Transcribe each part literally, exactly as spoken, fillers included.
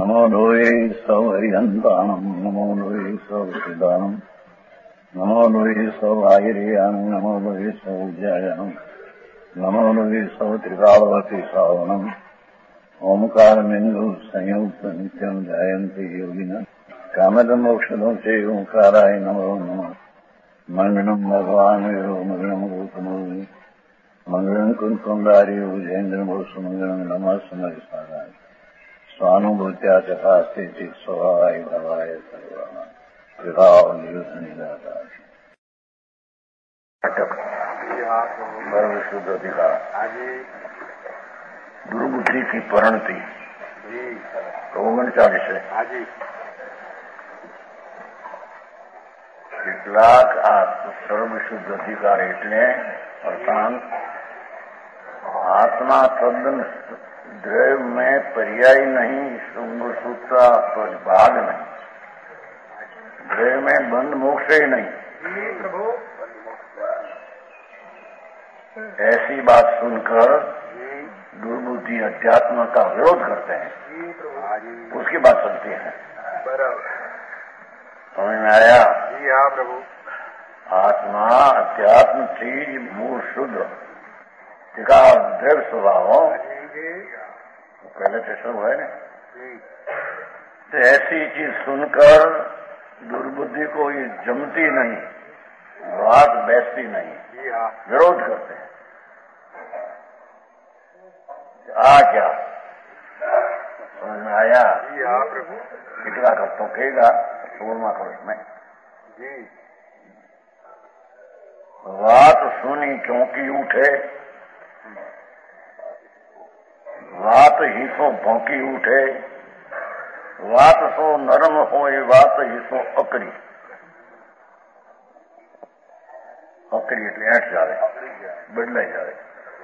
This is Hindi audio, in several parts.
नमो लोये सौहरिहन्ताणम् नमो लोये सौसिदानम् नमो लोये सौभागिर्यानम् नमो लोये सौज्यायनम् नमो लोये सौत्रिकालवती सावनम् ओंकारमेन्दु संयुक्त नित्यम् जायन्ति योगिनः कामदमोक्षदं च ओंकाराय नमो नमः मङ्गलम् भगवान् वीरो मङ्गलम् गौतमोनि मङ्गलम् कुन्कुण्डारि उजेन्द्रमोसुमङ्गलम् नमः समरिसाराय स्वानुभूत्या चकास्ते स्वभावाय भवाय सर्वाणां विभावनिदाता सर्वशुद्ध अधिकार दुर्बुद्धि की परिणति ओगणचालीस है કેટલાક આ સર્વશુદ્ધ અધિકાર એટલે અર્થાત आत्मा तद्दन द्रव्य में पर्याय नहीं, शुंग सूत्र भाग नहीं, द्रव्य में बंध मोक्ष ही नहीं। ऐसी बात सुनकर दुर्बुद्धि अध्यात्म का विरोध करते हैं, उसकी बात सुनती है। समझ में आया? जी हाँ प्रभु। आत्मा अध्यात्म चीज मूल शुद्ध टीका द्रव्य स्वभाव पहले से सब है ना। तो ऐसी चीज सुनकर दुर्बुद्धि को ये जमती नहीं, बात बैठती नहीं, विरोध करते हैं। आ क्या समझ में आया? जी हाँ प्रभु। कितना कर तो कहेगा सोलवा करोड़ में जी बात सुनी क्योंकि उठे, वात ही सो भौंकी उठे, वात सो नरम होए, वात ही सो अकड़ी। अकड़ी એટલે એઠ જાવે, બદલાઈ જાવે।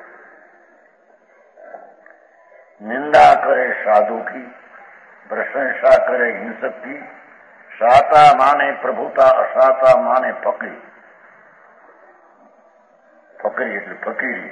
निंदा करे साधु की, प्रशंसा करे हिंसक की, साता माने प्रभुता, असाता माने फकड़ी। फकड़ी એટલે फकीरी।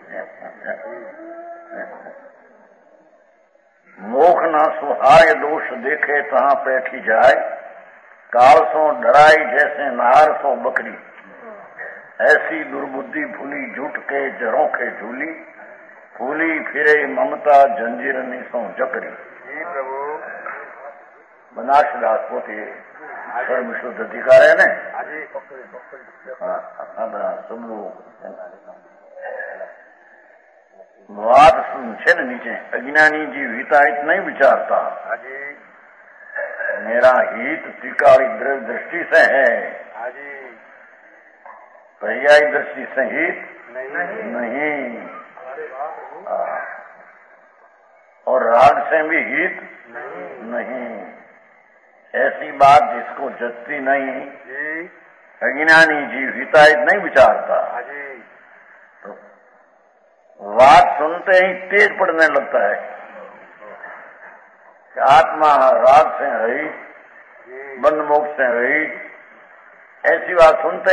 मोख न सुहाय दोष देखे तहां बैठी जाए, काल सो डराई जैसे नार सो बकरी। ऐसी दुर्बुद्धि भूली झूठ के जरों के झूली, फूली फिरे ममता जंजीरनी सो जकरी। जी प्रभु। बनारसदास पोते सर्वशुद्ध अधिकार है ने। हाँ हाँ सब लोग बात सुन છે ને નીચે અજ્ઞાની જીવ હિતાહિત नहीं विचारता, मेरा हित त्रिकाली द्रव्य दृष्टि से है, पर्यायी दृष्टि से हित नहीं, नहीं। और राग से भी हित नहीं, नहीं। ऐसी बात जिसको जचती नहीं, अज्ञानी जीव हिताहित नहीं विचारता। तो बात सुनते ही तेज पड़ने लगता है कि आत्मा राग से रहित, बंध मोक्ष से रहित, ऐसी बात सुनते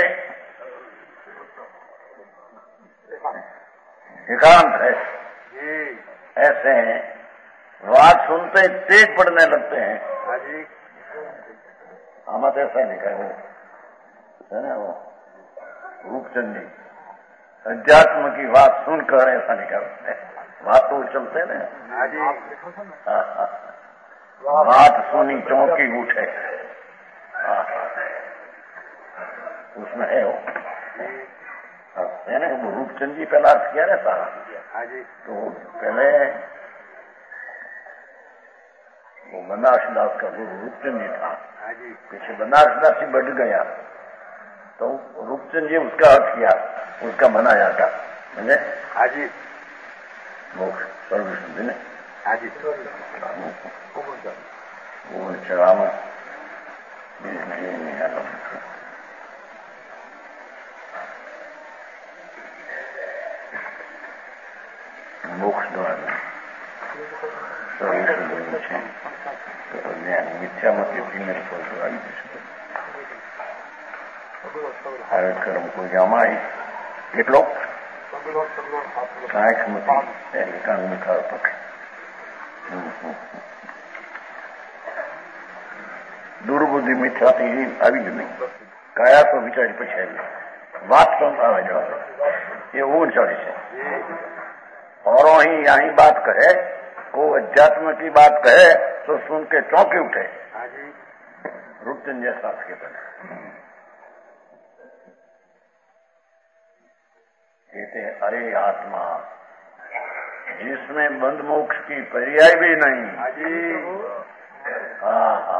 एकांत है, ऐसे बात सुनते ही तेज पड़ने लगते हैं। हमें तो ऐसा नहीं कहे है ना, वो रूपचंद जी अध्यात्म की बात सुनकर ऐसा नहीं करते, बात तो चलते ना। बात सुनी चौंकी उठे, उसमें है वो है ना। वो रूपचंद जी पहला अर्थ किया रहता, तो पहले वो बनारसदास का गुरु रूपचंद जी था, पीछे बनारसदास जी बढ़ गया तो रूपचंद जी उसका अर्थ किया, उसका बनाया था, समझे? हाजी मोक्ष सर्वशुद्धि ने हाजी वो चढ़ावा मोक्ष द्वारा सर्वशुद्धि છે તો મિથ્યામતી મેરે પર આવી જશે। હવે કર્મ કોઈ જમાય કેટલો સાઠ મતી એકાંગ પક્ષ દુર્બુદ્ધિ મિથ્યાથી આવી જ નહીં. કયા તો વિચારી પછી આવી बात समझावे जो ये ऊंच चढ़ी है और ही यही बात कहे को अध्यात्म की बात कहे तो सुन के चौंके उठे. रूपचंद शास्त्र के बने कहते अरे आत्मा जिसमें बंध मोक्ष की पर्याय भी नहीं. हाँ हाँ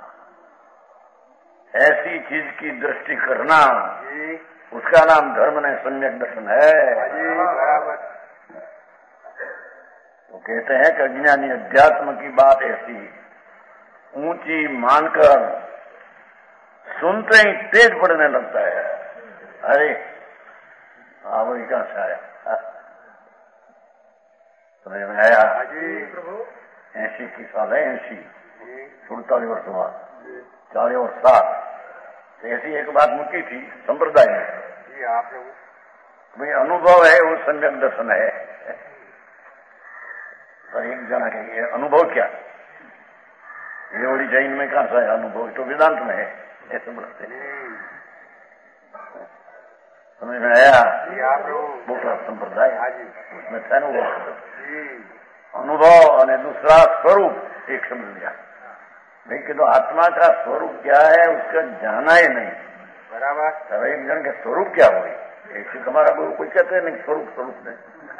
ऐसी चीज की दृष्टि करना उसका नाम धर्म नहीं सम्यक दर्शन है. तो कहते हैं कि अज्ञानी अध्यात्म की बात ऐसी ऊंची मानकर सुनते ही तेज पड़ने लगता है. अरे हाँ वही कहां से आया समझ में आया. ऐसी की साल है ऐसी सुड़तालीस वर्ष बाद चालीस वर्ष सात ऐसी एक बात मुक्की थी संप्रदाय में. भाई अनुभव है वो सम्यक दर्शन है. तो एक जना कहिए अनुभव क्या ये बड़ी जैन में कहां सा है अनुभव तो वेदांत में है ऐसे बोलते हैं. समझ में आया. मोटा संप्रदाय उसमें था अनुभव अनुभव और दूसरा स्वरूप एक समझ लिया. लेकिन तो आत्मा का स्वरूप क्या है उसका जाना ही नहीं. बराबर. तब एक जन के स्वरूप क्या हुई ऐसे तुम्हारा गुरु कोई कहते नहीं स्वरूप स्वरूप नहीं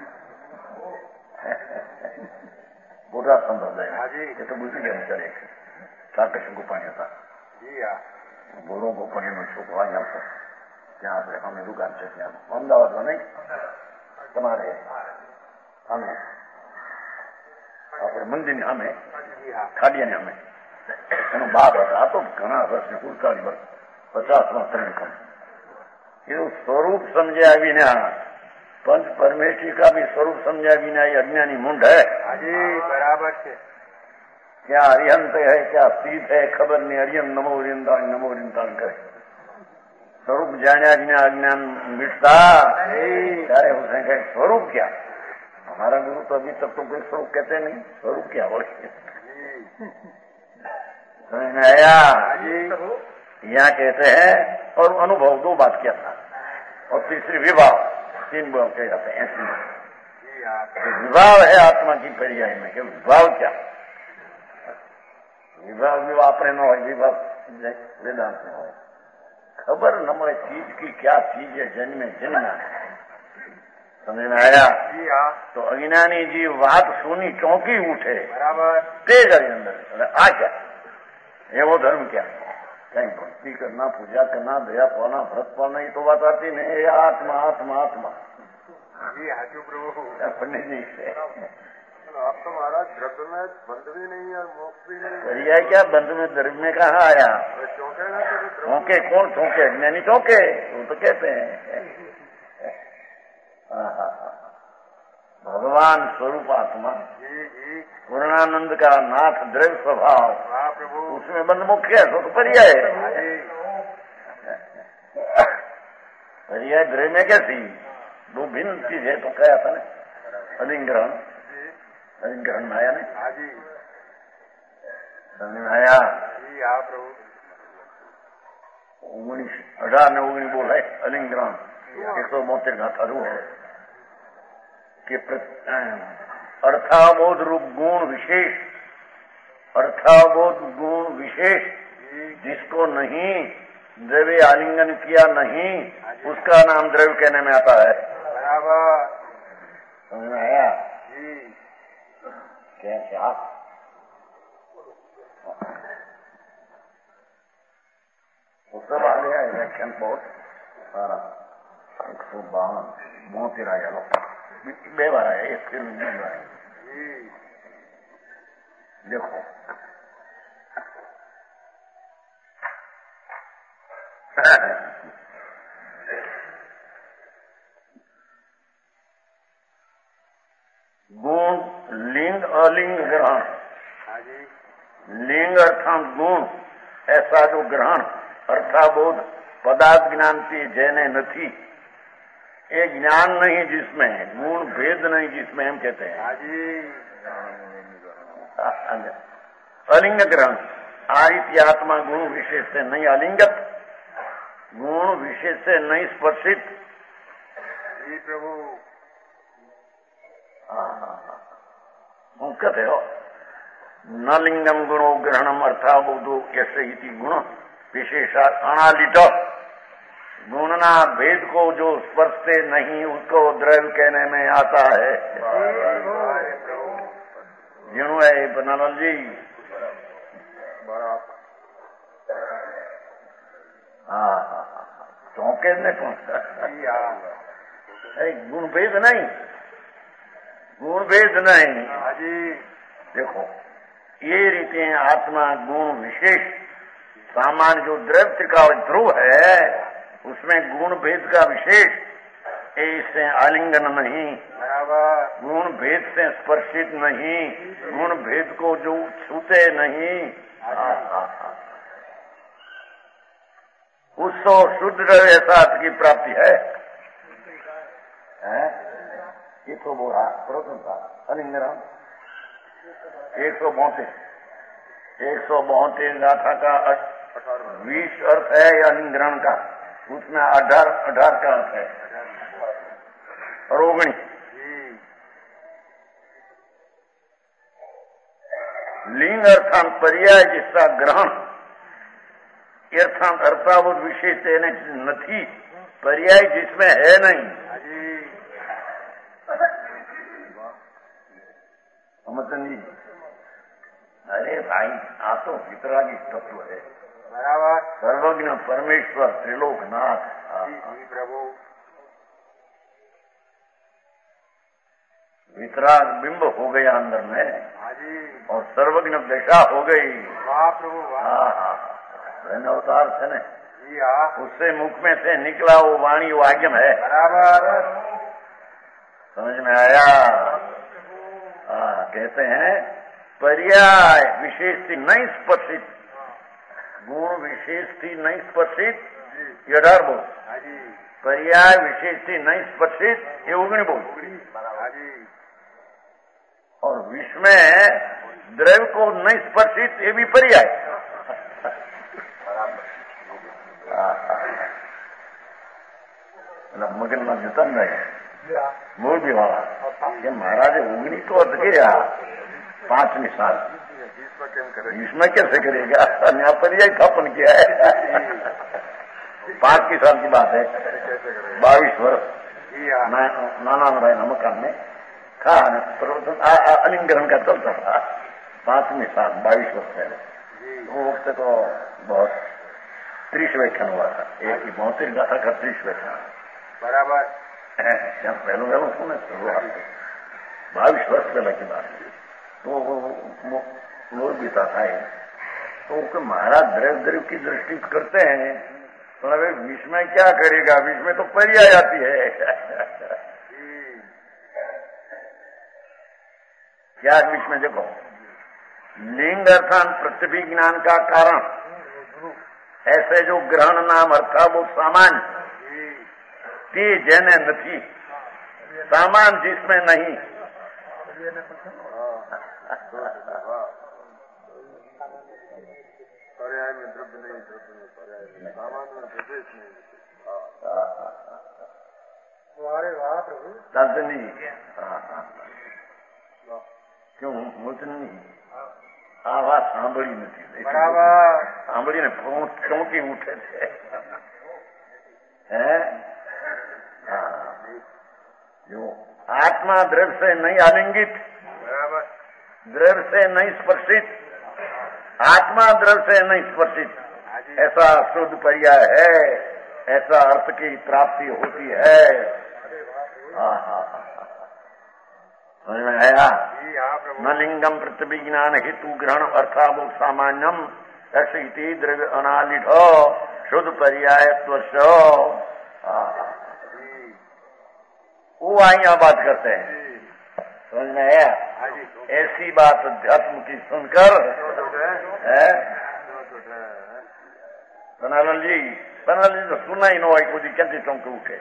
पूरा संप्रदाय ये तो बुझी गया बेचारे साकृष्ण को पानी था बोरों को पानी में छोकवा यहाँ पर ત્યાં આપણે અમે દુકાન છે ત્યાં અમદાવાદમાં નહીં તમારે અમે આપણે મંદિરની સામે ખાડિયાની સામે એનો બાપ હતા આ તો ઘણા વર્ષની કુલકાળી વર્ષ પચાસમાં ત્રણ એ સ્વરૂપ સમજ્યા વિના पंच परमेश्वरी का भी स्वरूप समझा बिना ये अज्ञानी मुंड है. बराबर है. क्या अरिहंत है क्या सीध है खबर नहीं. अरियन नमो रिंदान नमो रिंदान करे स्वरूप जाने बिना अज्ञान मिटता ત્યારે उसने कहा स्वरूप क्या. हमारा गुरु तो अभी तक तो कोई स्वरूप कहते नहीं. स्वरूप क्या बोले समझ में आया. यहाँ कहते हैं और अनुभव दो बात क्या था और तीसरी विभाव तीन भाव कह जाते हैं. ऐसी विभाव है आत्मा की पर्याय में कि विभाव क्या विभाव विभाव अपने न हो विभाव वेदांत में हो खबर न મળે चीज की क्या चीज है जन्मे जन्मा समझ में आया. तो अज्ञानी जी बात सुनी चौंकी उठे बराबर तेज अंदर आ क्या एवो धर्म क्या कहीं भक्ति करना पूजा करना दया पाना व्रत पाना ये तो बात आती नहीं. आत्मा आत्मा आत्मा जी हाजू प्रभु पंडित जी से आप तो महाराज द्रव्य में बंध भी नहीं है मोक्ष भी नहीं है. क्या बंध में द्रव्य में कहाँ आया. चौंके कौन चौंके अज्ञानी चौंके वो तो कहते हैं. भगवान स्वरूप आत्मा पूर्णानंद का नाथ द्रव्य स्वभाव उसमें बंद मुख्य है तो पर्याय पर्याय द्रव्य में कैसी दो भिन्न चीज है तो क्या था ना अलिंग्रहण अलिंग्रहण में आया नहीं समझ में आया. ओगनीस अठार ने ओगनीस बोला है अलिंग्रहण एक सौ बोतेर गाथा रू है कि अर्थाबोध रूप गुण विशेष अर्थाबोध गुण विशेष जिसको नहीं द्रव्य आलिंगन किया नहीं उसका नाम द्रव्य कहने में आता है. समझ में आया. कैसे आप वो सब आ गया इलेक्शन बहुत सारा एक सौ बावन मोतिर आया लोग બે વાર आया एक फिर नहीं आया. देखो गुण लिंग अलिंग ग्रहण लिंग अर्थात गुण ऐसा जो ग्रहण अर्थाबोध पदार्थ ज्ञानती जैने नहीं ये ज्ञान नहीं जिसमें गुण भेद नहीं जिसमें हम कहते हैं अलिंग ग्रहण आदित्य आत्मा गुण विशेष से नहीं आलिंगत, गुण विशेष से नहीं स्पर्शित। जी प्रभु। कहते हो न लिंगम गुणो ग्रहणम अर्थाबोधो यश इति गुण विशेषा अनालिट। गुणना भेद को जो स्पर्श से नहीं उसको द्रव्य कहने में आता है। जिणु है बनालाल जी। हाँ हाँ हाँ चौंके ने कौन सा गुण भेद नहीं, गुण भेद नहीं। देखो ये रीति आत्मा गुण विशेष सामान्य जो द्रव्य का ध्रुव है उसमें गुण भेद का विशेष इससे आलिंगन नहीं, गुण भेद से स्पर्शित नहीं, गुण भेद को जो छूते नहीं। उसको शुद्ध द्रव्य साथ की प्राप्ति है। ये तो बोला प्रथम था अलिंगन एक सौ बौतीस एक सौ बौतीस गाथा का बीस अर्थ है या अलिंगन का, उसमें अठारह अठारह का अर्थ है और ओगनीस लिंग अर्थांत पर्याय जिसका ग्रहण अर्थांत अर्थाभूत विशेष नहीं, पर्याय जिसमें है नहीं। समझन जी, अरे भाई आ तो वितरागी तत्व है बराबर, सर्वज्ञ परमेश्वर त्रिलोकनाथ प्रभु। वितराग बिंब हो गया अंदर में और सर्वज्ञ दशा हो गई। वाह प्रभु वाह, अवतार थे न, उससे मुख में से निकला वो वाणी वाग्यम है बराबर। समझ में आया? हाँ, कहते हैं पर्याय विशेष थी नहीं स्पर्शित, गुण विशेष थी नहीं स्पर्शित, ये अठार बोल। पर्याय विशेष थी नहीं स्पर्शित, ये उगनी बोल। और विश्व में द्रव्य को नहीं स्पर्शित, ये भी पर्याय। मगन में जतन रहे मोर भी वाला ये महाराज उगनी तो अर्थ गया पांच निशान, इसमें कैसे करेगा? यहाँ पर्याय स्थापन किया है। पांच की साल की बात है, बाईस वर्ष नाना नारायण मकान में था अलिंगन का चलता था। पांचवीं साल बाईस वर्ष पहले, वो वक्त तो बहुत त्रिश व्याख्यान हुआ था, एक ही बहत्तर गाथा का त्रिश व्याख्यान बराबर। क्या पहले पहले सुने बाईस वर्ष पहले की बात है। तो वो बीता था तो महाराज द्रव्य द्रव्य की दृष्टि करते हैं तो अरे विष में क्या करेगा, विष में तो पर्याय आती है। क्या विष में देखो लिंग अर्थान प्रत्यभिज्ञान का कारण ऐसे जो ग्रहण नाम अर्था वो सामान्य ते जैने नहीं, सामान जिसमें नहीं। पर्याय में द्रव्य नहीं, द्रव्य में पर्याय नहीं, सामान में प्रदेश नहीं। वारे वाह प्रभु दादनी क्यों मोचनी આ વાત સાંભળી નથી બરાબર, સાંભળીને ચોંકી ઉઠે છે। હે જો आत्मा द्रव्य से नहीं आलिंगित, बराबर, द्रव्य से नहीं स्पर्शित, आत्मा द्रव्य से नहीं स्पर्शित, ऐसा शुद्ध पर्याय है, ऐसा अर्थ की प्राप्ति होती है। हाँ हाँ समझ में आया? न लिंगम प्रतिविज्ञान हेतु ग्रहण अर्थाभूत सामान्यम ऐसी द्रव्य अनालिढ़ शुद्ध पर्याय त्वश। वो यहाँ बात करते हैं, समझ में आया? ऐसी बात अध्यात्म की सुनकर है बनालाल जी, बनालाल जी तो सुना ही नो आई कुछ कैसे चौंके उठे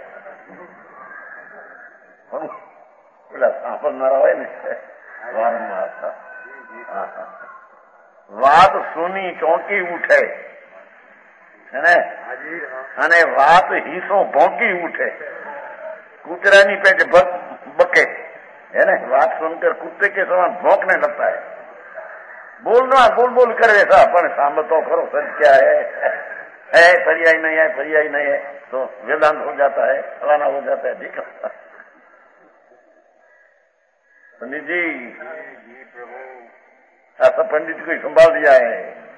પેલા સાંભળનારા હોય ને વારંવાર વાત સુની ચોંકી ઉઠે ને અને વાત હિસ્સો ભોંકી ઉठे, कूतरानी पेट बके है ना, बात सुनकर कुत्ते के समान भौंकने लगता है। बोलना बोल बोल कर ऐसा, पर सामने तो करो सच क्या है, है पर्याय नहीं है, पर्याय नहीं है, तो वेदांत हो जाता है, फलाना हो जाता है। ठीक है पंडित जी, ऐसा पंडित को संभाल दिया है।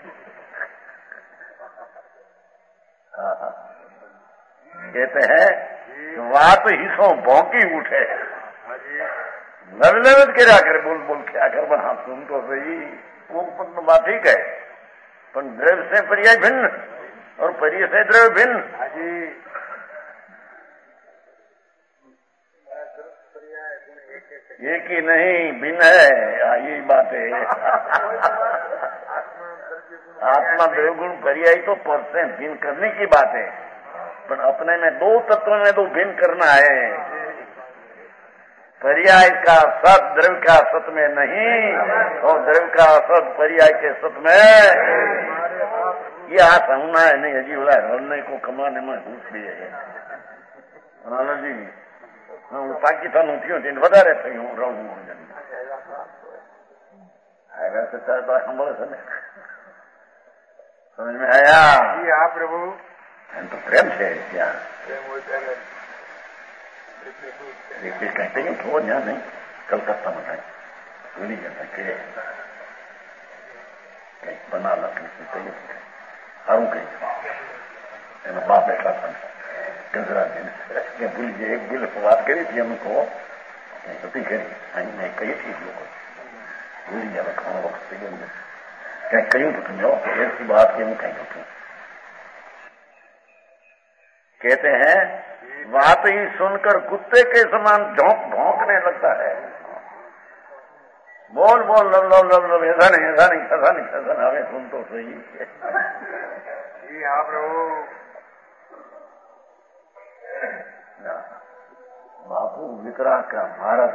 कहते हैं बात हिस्सों भौंकी उठे, लविलवित क्या करे, बोल बोल क्या कर बना, तुम तो सही वो बात ठीक है, पर द्रव्य से पर्याय भिन्न और पर्याय से द्रव्य भिन्न। एक ही नहीं, भिन्न है, यही बात है। आत्मा द्रव्य गुण पर्याय तो पर से भिन्न करने की बात है, पर अपने में दो तत्व में दो भिन्न करना है। पर्याय का सत द्रव्य का सत में नहीं, और द्रव्य का सत पर्याय के सत में। ये हाथ होना है नहीं, अजी बोला रलने को कमाने में घूस भी है जी। હું પાકિસ્તાનનું થયું તેને વધારે થયું, હું રહું હવે તો સાંભળે છે ને, સમજ में आया? हाँ प्रभु, એમ તો પ્રેમ છે ત્યાં, कहते हैं थोड़ा ध्यान नहीं, कलकत्ता में कहीं भूली जाता कि कहीं बना लखनी सारू कहीं एना बाप बैठा था गुजराती ने भूल गए। एक बिल बात करी थी हमको, नहीं करी नहीं कही थी लोग भूल गया खाना वक्त से कहीं कहीं तो तुम जाओ ऐसी बात के मैं कहीं तो कहते हैं बात ही सुनकर कुत्ते के समान झोंक भौंकने लगता है। बोल बोल लब लब लब लब ऐसा नहीं ऐसा नहीं ऐसा नहीं ऐसा नहीं, हमें सुन तो सही। हाँ प्रभु, बापू वितरा का भारत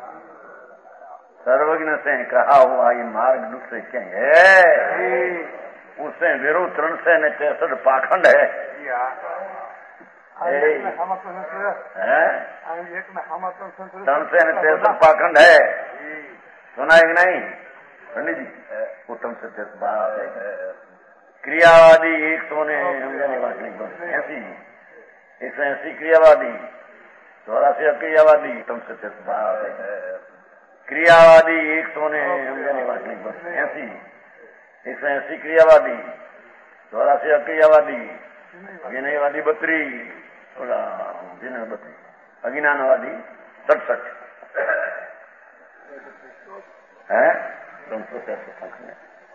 सर्वज्ञ से कहा हुआ ये मार्ग दूसरे क्या है, उससे विरुद्ध त्रण से ने तिरसठ पाखंड है। त्रण से ने तिरसठ पाखंड है, सुना है कि नहीं पंडित जी? उत्तम से तिरसठ क्रियावादी एक सौ ने ऐसी एक सौ ऐसी क्रियावादी, चौरासी अक्रियावादी, उत्तम से तिरसठ क्रियावादी एक सौ ने ऐसी एक सौ ऐसी क्रियावादी, चौरासी अक्रियावादी, विनयवादी बत्री, विनय बत्री, अज्ञानवादी सड़सठ है, तुम तो कैसे समझे?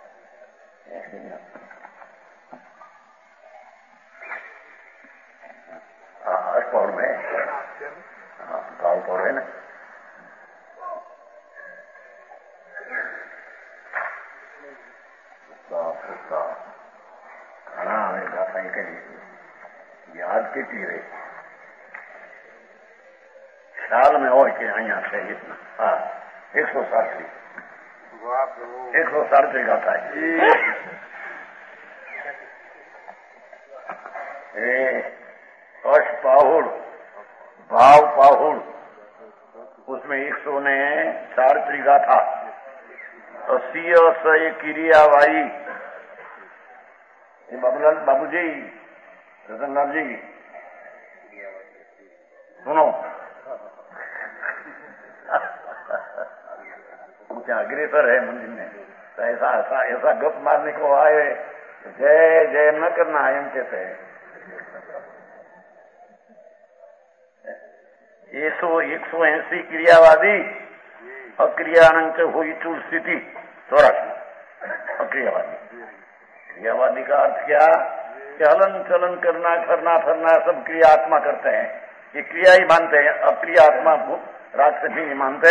पौड़ में गाँव पौड़ है ना, घना हमें गाथा कही याद की रही ख्याल में हो कि अहियाँ से इतना हाँ एक सौ साठ एक सौ साठ गाथा है। अश पाहुड़ भाव पाहुड़ उसमें एक सौ ने चार त्रिगाथा, अस्सी असय क्रियावाई। बाबूलाल बाबूजी रतनलाल जी सुनो, क्या अग्रेसर है मंदिर में, तो ऐसा ऐसा ऐसा गप मारने को आए जय जय न करना एम कहते हैं। एक सौ एक सौ ऐसी क्रियावादी अक्रियानंच हुई चूल स्थिति चौरासी अक्रियावादी। क्रियावादी का अर्थ क्या कि हलन चलन करना करना फरना सब क्रिया आत्मा करते हैं, ये क्रिया ही मानते हैं, अक्रिया आत्मा राक्षसी नहीं मानते।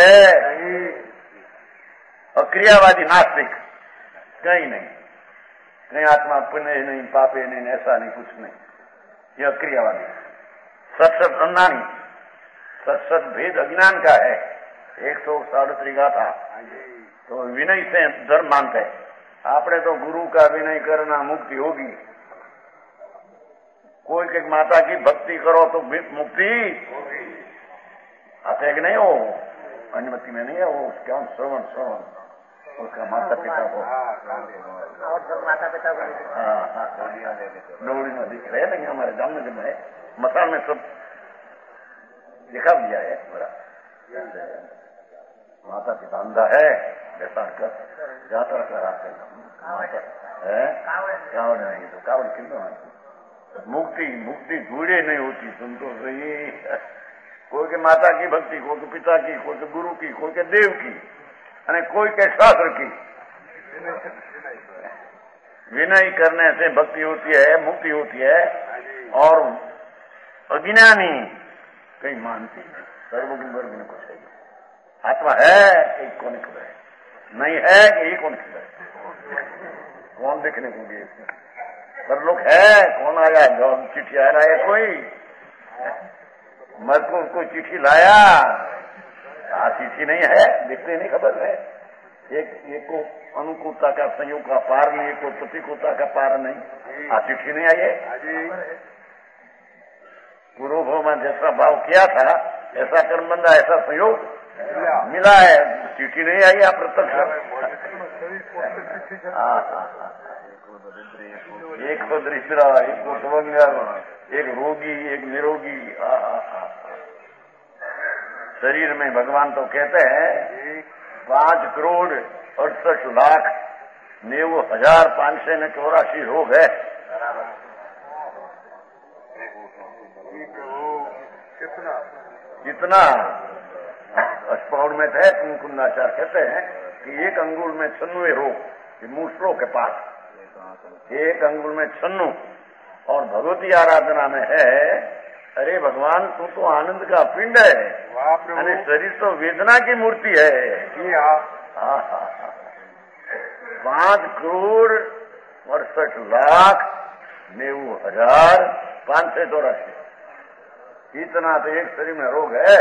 अक्रियावादी नास्तिक कहीं नहीं, कहीं आत्मा पुण्य नहीं पापे नहीं ऐसा नहीं कुछ नहीं, ये अक्रियावादी। सत्सत अन्नानी सत्सत भेद अज्ञान का है, एक सौ साढ़े त्रिगाथा तो विनय से धर्म मानते हैं, आपने तो गुरु का विनय करना मुक्ति होगी। कोई के माता की भक्ति करो तो मुक्ति आते कि नहीं हो, अनुमति में नहीं है वो, क्या श्रवण श्रवण उसका माता पिता को और सब माता पिता को हाँ हाँ डोली में दिख रहे नहीं, हमारे जामनगर में है, मसान में सब दिखा दिया है पूरा। माता पिता अंधा है बेटा कर जाता कराते है कावड़ नहीं तो कावड़ कितना मुक्ति मुक्ति ढूंढे नहीं होती। सुन तो सही, कोई के माता की भक्ति, कोई के पिता की, कोई के गुरु की, कोई के देव की, અને कोई के शास्त्र की। विनय करने से भक्ति होती है, मुक्ति होती है। और अज्ञानी कहीं मानती नहीं, सर्वगुण वर्ग कुछ है, आत्मा है कि कौन खबर है, नहीं है कि ये कौन खबर है, कौन देखने को गए पर लोग है, कौन आया जो चिट्ठी आ रहा है, कोई मजकूर को चिट्ठी लाया, आ चिट्ठी नहीं है, देखते नहीं खबर है। एक एक को अनुकूलता का संयोग का पार नहीं, एक को प्रतिकूलता का पार नहीं, आ चिट्ठी नहीं आई है। पूर्वभव में जैसा भाव किया था ऐसा कर्म बंदा, ऐसा संयोग मिला है, चिट्ठी नहीं आई है प्रत्यक्ष। एक को दृष्टा, एक को सुवंगर, एक रोगी, एक निरोगी। शरीर में भगवान तो कहते हैं पांच करोड़ अड़सठ लाख नेव हजार पांच सौ ने चौरासी रोग है। कितना इतना अष्टपौर में थे कुंकुंदाचार कहते हैं कि एक अंगुल में छन्नुए रोग, मूसलों के पास एक अंगुल में छन्नु, और भगवती आराधना में है अरे भगवान तू तो आनंद का पिंड है, अरे शरीर तो वेदना की मूर्ति है। पांच करोड़ अड़सठ लाख नेऊ हजार पांच सौ चौरासी, इतना तो एक शरीर में रोग है,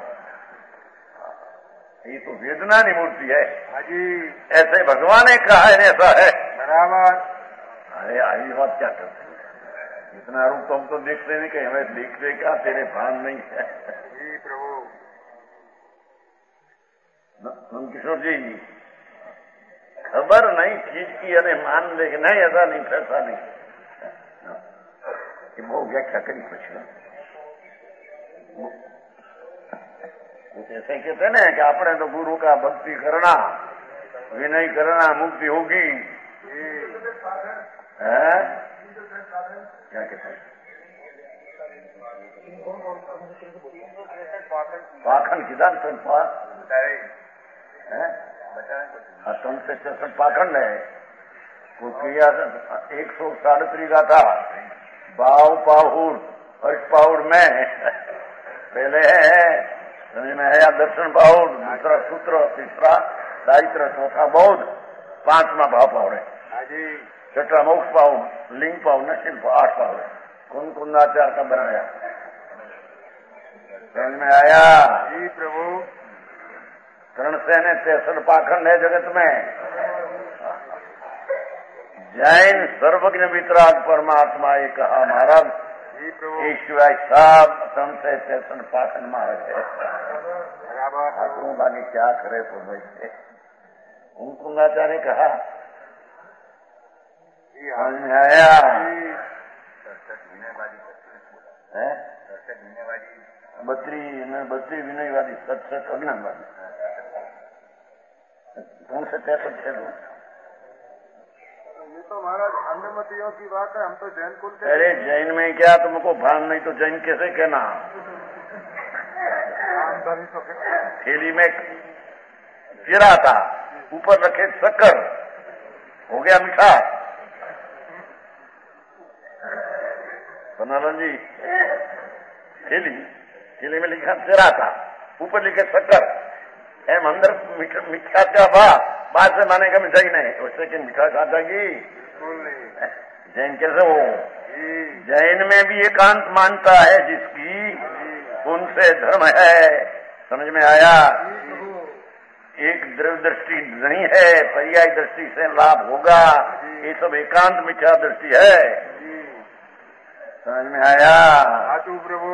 ये तो वेदना की मूर्ति है। हाजी ऐसे भगवान ने कहा है, ऐसा है बराबर। अरे आई बात क्या करते, इतना रूप तो हम तो देखते नहीं, कहीं हमें देखते क्या, तेरे भान नहीं है। जी प्रभु। किशोर जी खबर नहीं चीज की, अरे मान ले कि नहीं, ऐसा नहीं, ऐसा नहीं, कि वो व्याख्या करी कुछ कुछ ऐसे कहते ना कि अपने तो गुरु का भक्ति करना, विनय करना, मुक्ति होगी है? क्या कहते हैं पाखंड किसान से पाखंड है को क्रिया एक सौ साढ़े का था बाव पाहुर अर्थ पाहुर में पहले है समझ में है दर्शन पाहुर, दूसरा सूत्र, तीसरा दायित्र, चौथा बौद्ध, पांचवा भाव पाहुर है, छठा मोक्ष पाहुर, लिंग पाहुर, नशील पाहुर, आठ पाहुर है। कुंद कुंदाचार का बनाया, समझ में आया? जी प्रभु। कर्ण से ने तेसठ पाखंड है जगत में। जैन सर्वज्ञ वितराग परमात्मा ये कहा महाराज, ईश्वर साहब तन से तेसठ पाखंड महाराज है। ठाकुरों बाकी क्या करे तो भाई कुंद कुंदाचार्य कहा, समझ में आया? बत्री बत्री विनयवादी, सत्सत अज्ञानवादी, कौन से तेसठ थे लोग? ये तो महाराज अन्यमतियों की बात है, हम तो जैन कुल के। अरे जैन में क्या तुमको भान नहीं तो जैन कैसे कहना? थैली में जीरा था, ऊपर रखे शक्कर, हो गया मीठा। बनारन जी थैली थैली में लिखा जीरा था, ऊपर लिखे शक्कर, एम अंदर मीठा क्या भा, बाद से माने का मिठाई नहीं, उससे कि मीठा खा जाएगी। जैन कैसे हो? जैन में भी एकांत मानता है जिसकी, उनसे धर्म है। समझ में आया? एक द्रव्य दृष्टि नहीं है, पर्याय दृष्टि से लाभ होगा, ये सब एकांत मिथ्या दृष्टि है। समझ में आया? आजू प्रभु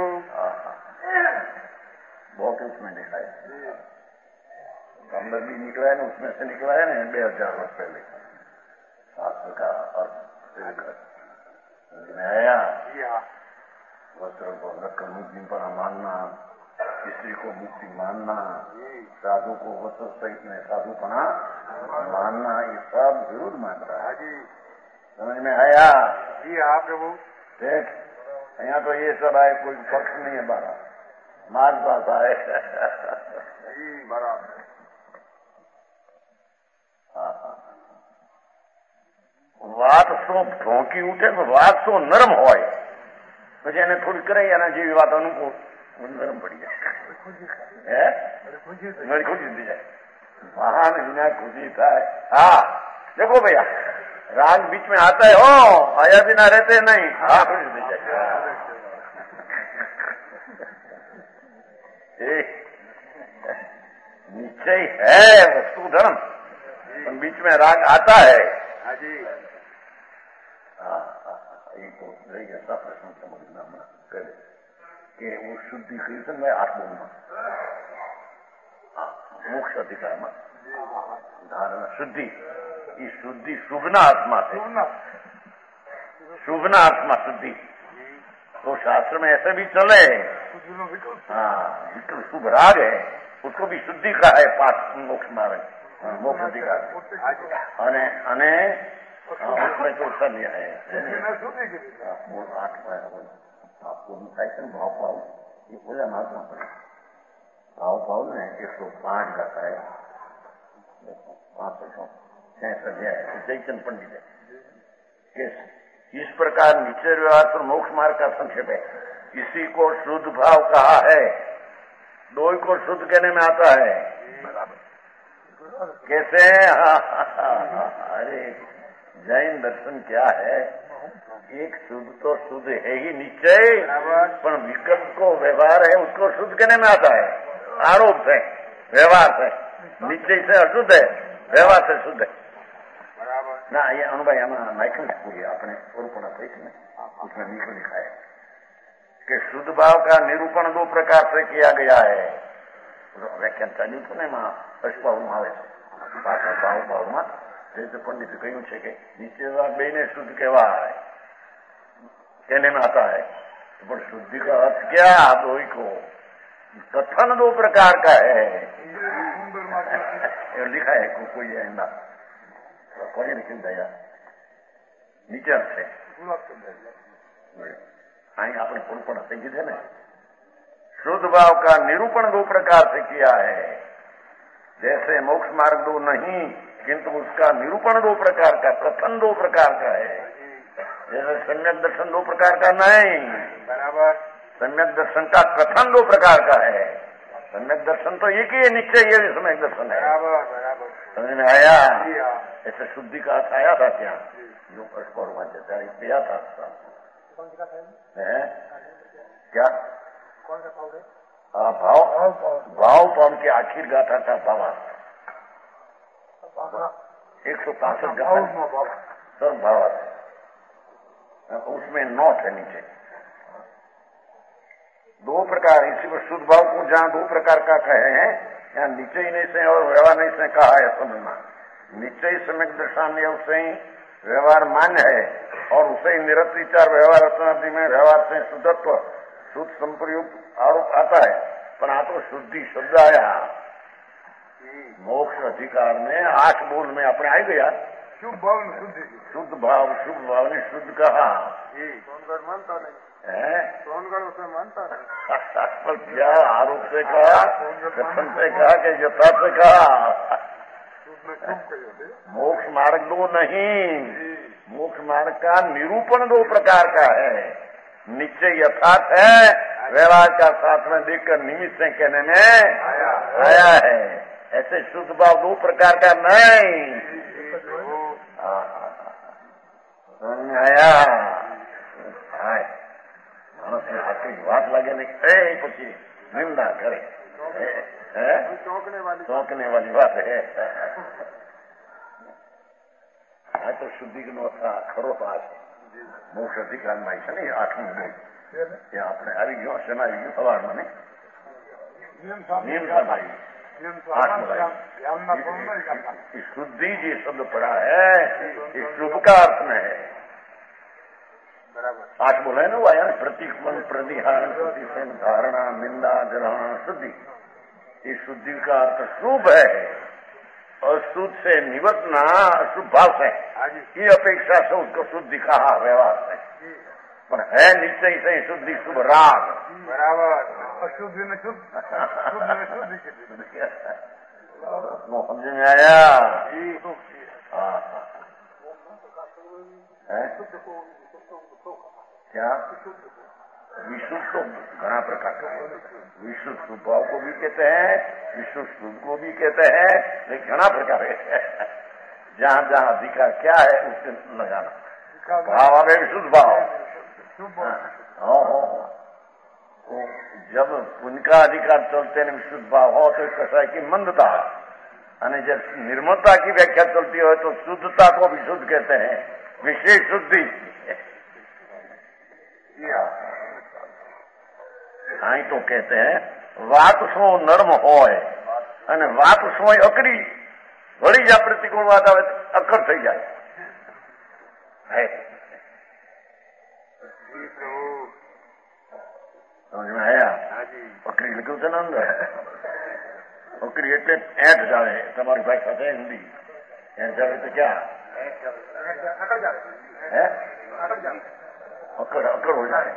बहुत उसमें लिखा है, अंदर भी निकला है ना, उसमें से निकला है ना, बे हजार वर्ष पहले शास्त्र का और समझ में आया? वस्त्र को रख मुक्ति पर मानना, स्त्री को मुक्ति मानना, साधु को वस्त्र सहित में साधुपना मानना, ये सब विरुद्ध मान रहा है। समझ में आया? जी हाँ प्रभु। देख यहाँ तो ये सब आए, कोई पक्ष नहीं है बारा, मार पास आए। जी बराबर। વાત સો ઢોંકી ઉઠે તો વાત સો નરમ હોય, પછી એને થોડી કરે એના જેવી વાત અનુકૂળ નરમ પડી જાય, હે ખુશી થઈ જાય, મહાન વિના खुशी થાય। हाँ देखो भैया, राग बीच में आता है, हो आया बिना रहते नहीं, हाँ खुशी થઈ જાય। निश्चय है वस्तु धर्म, बीच में राग आता है। हाँ जी। हाँ ये तो ऐसा प्रश्न समझना करे कि वो शुद्धिकरण में आत्मा मोक्ष अधिकार में धारणा शुद्धि, ये शुद्धि शुभना आत्मा से, शुभना आत्मा शुद्धि, तो शास्त्र में ऐसे भी चले। हाँ विकल्प शुभ राग है, उसको भी शुद्धि का है पाठ मोक्ष मार्ग, मोक्ष अधिकार અને અને उसमें तो सन्य है आपको થાય છે ભાવ ભાવ ये पूजा महात्मा पड़े भाव भाव ने एक सौ पांच गाता है, पांच सौ छह है चैतन्य पंडित है। इस प्रकार निश्चय व्यवहार पर मोक्ष मार्ग का संक्षेप है। इसी को शुद्ध भाव कहा है, दो को शुद्ध कहने में आता है। कैसे? अरे जैन दर्शन क्या है, एक शुद्ध तो शुद्ध है ही निश्चय, पर विकल्प को व्यवहार है उसको शुद्ध कहने में आता है। आरोप से व्यवहार से, निश्चय से अशुद्ध है, व्यवहार से शुद्ध है ना। ये अनुभव हमारा नाइकल पूरी अपने स्वरूपणा थी थी उसमें नीचे लिखा है कि शुद्ध भाव का निरूपण दो प्रकार से किया गया है। व्याख्यान चालू थो ने अष्टभाव આવે છે પાછા ભાવ ભાવમાં જે પંડિતે કહ્યું છે કે નીચે બેને શુદ્ધ કહેવાય, कहने में आता है, पर शुद्धि का अर्थ क्या? दो को कथन दो प्रकार का है, लिखा है को, कोई है ना कोई लिखी दया नीचे अर्थ है आई आपने पूर्ण समझी थे ना। शुद्ध भाव का निरूपण दो प्रकार से किया है, जैसे मोक्ष मार्ग दो नहीं किंतु उसका निरूपण दो प्रकार का, कथन दो प्रकार का है। जैसे सम्यक दर्शन दो प्रकार का नहीं, बराबर सम्यक दर्शन का कथन दो प्रकार का है। सम्यक दर्शन तो एक ही निश्चय ये सम्यक दर्शन है। बराबर बराबर समझ में आया? ऐसे शुद्धि का अर्थ आया था क्या? जो कठोर दिया था है क्या? कौन सा भाव है? हाँ भाव भाव पाव के आखिर गाथा का भावा एक सौ पैंसठ गाथा सब भाव उसमें नौट है नीचे। दो प्रकार, इसी पर शुद्ध भाव को जहाँ दो प्रकार का कहे हैं, यहाँ निश्चय नहीं से और व्यवहार नहीं से कहा है समझना। निश्चय सम्यक दर्शान उसे ही व्यवहार मान्य है और उसे ही निरत विचार व्यवहार रचनादि में व्यवहार से शुद्धत्व शुद्ध संप्रयुक्त आरोप आता है, पर आ तो शुद्धि शब्द आया मोक्ष अधिकार में आठ बोल में अपने आ गया। शुभ भाव ने शुद्ध शुद्ध भाव शुभ भाव ने शुद्ध कहा। सोनगढ़ मानता नहीं है, सोनगढ़ उसे मानता नहीं। पर क्या आरोप से कहा, कथन से कहा कि यथा से कहा? मोक्ष मार्ग दो नहीं, मोक्ष मार्ग का निरूपण दो प्रकार का है। निश्चय यथार्थ है, व्यवहार का साथ में देखकर निमित्त से कहने में आया, आया है। ऐसे शुद्ध भाव दो प्रकार का नहीं आया। मानस ने आखिर बात लगे नहीं, પછી નિંદા કરે चौंकने वाली चौंकने वाली बात है। આ તો શુદ્ધિનો ખરો પાસ મોક્ષ અધિકારમાં છે ને આઠમું બોલ એ આપણે આવી ગયો શેમાં આવી ગયું સવારમાં ને નિયમ शुद्धि जी शब्द पढ़ा है ये शुभ का अर्थ में है। आठ बोले ना वो यार प्रतीक मन प्रतिहारण प्रतिसेन धारणा निंदा ग्रहण शुद्धि। ये शुद्धि का अर्थ शुभ है। अशुद्ध से निवर्तना अशुभ भाव से ये अपेक्षा से उसको शुद्धि कहा व्यवहार से, पर है निश्चय से शुद्धि शुभ राग बराबर। अशुद्ध में शुद्ध शुद्ध में शुद्ध समझ में आया? क्या विशुद्ध तो घना प्रकार का विशुद्ध स्वभाव को भी कहते हैं, विशुद्ध शुद्ध को भी कहते हैं, लेकिन घना प्रकार है। जहाँ जहाँ अधिकार क्या है उससे लगाना भाव आ गए विशुद्ध भाव। जब उनका अधिकार चलते हैं विशुद्ध भाव हो तो कैसा है कि मंदता, और जब निर्मलता की व्याख्या चलती हो तो शुद्धता को भी शुद्ध कहते हैं, विशेष शुद्धि। आई तो कहते हैं વાત શું નર્મ હોય અને વાત શું અકડી વળી જ પ્રતિકૂળ વાત આવે અકર થઈ જાય है। समझ में आया? अकड़ी लख्યું છે ને અંદર अकड़ी એટલે એઠ જાવે। તમારી ભાઈ સાથે હિન્દી એઠ જાવે તો क्या है? अकड़ अकड़ हो जाए।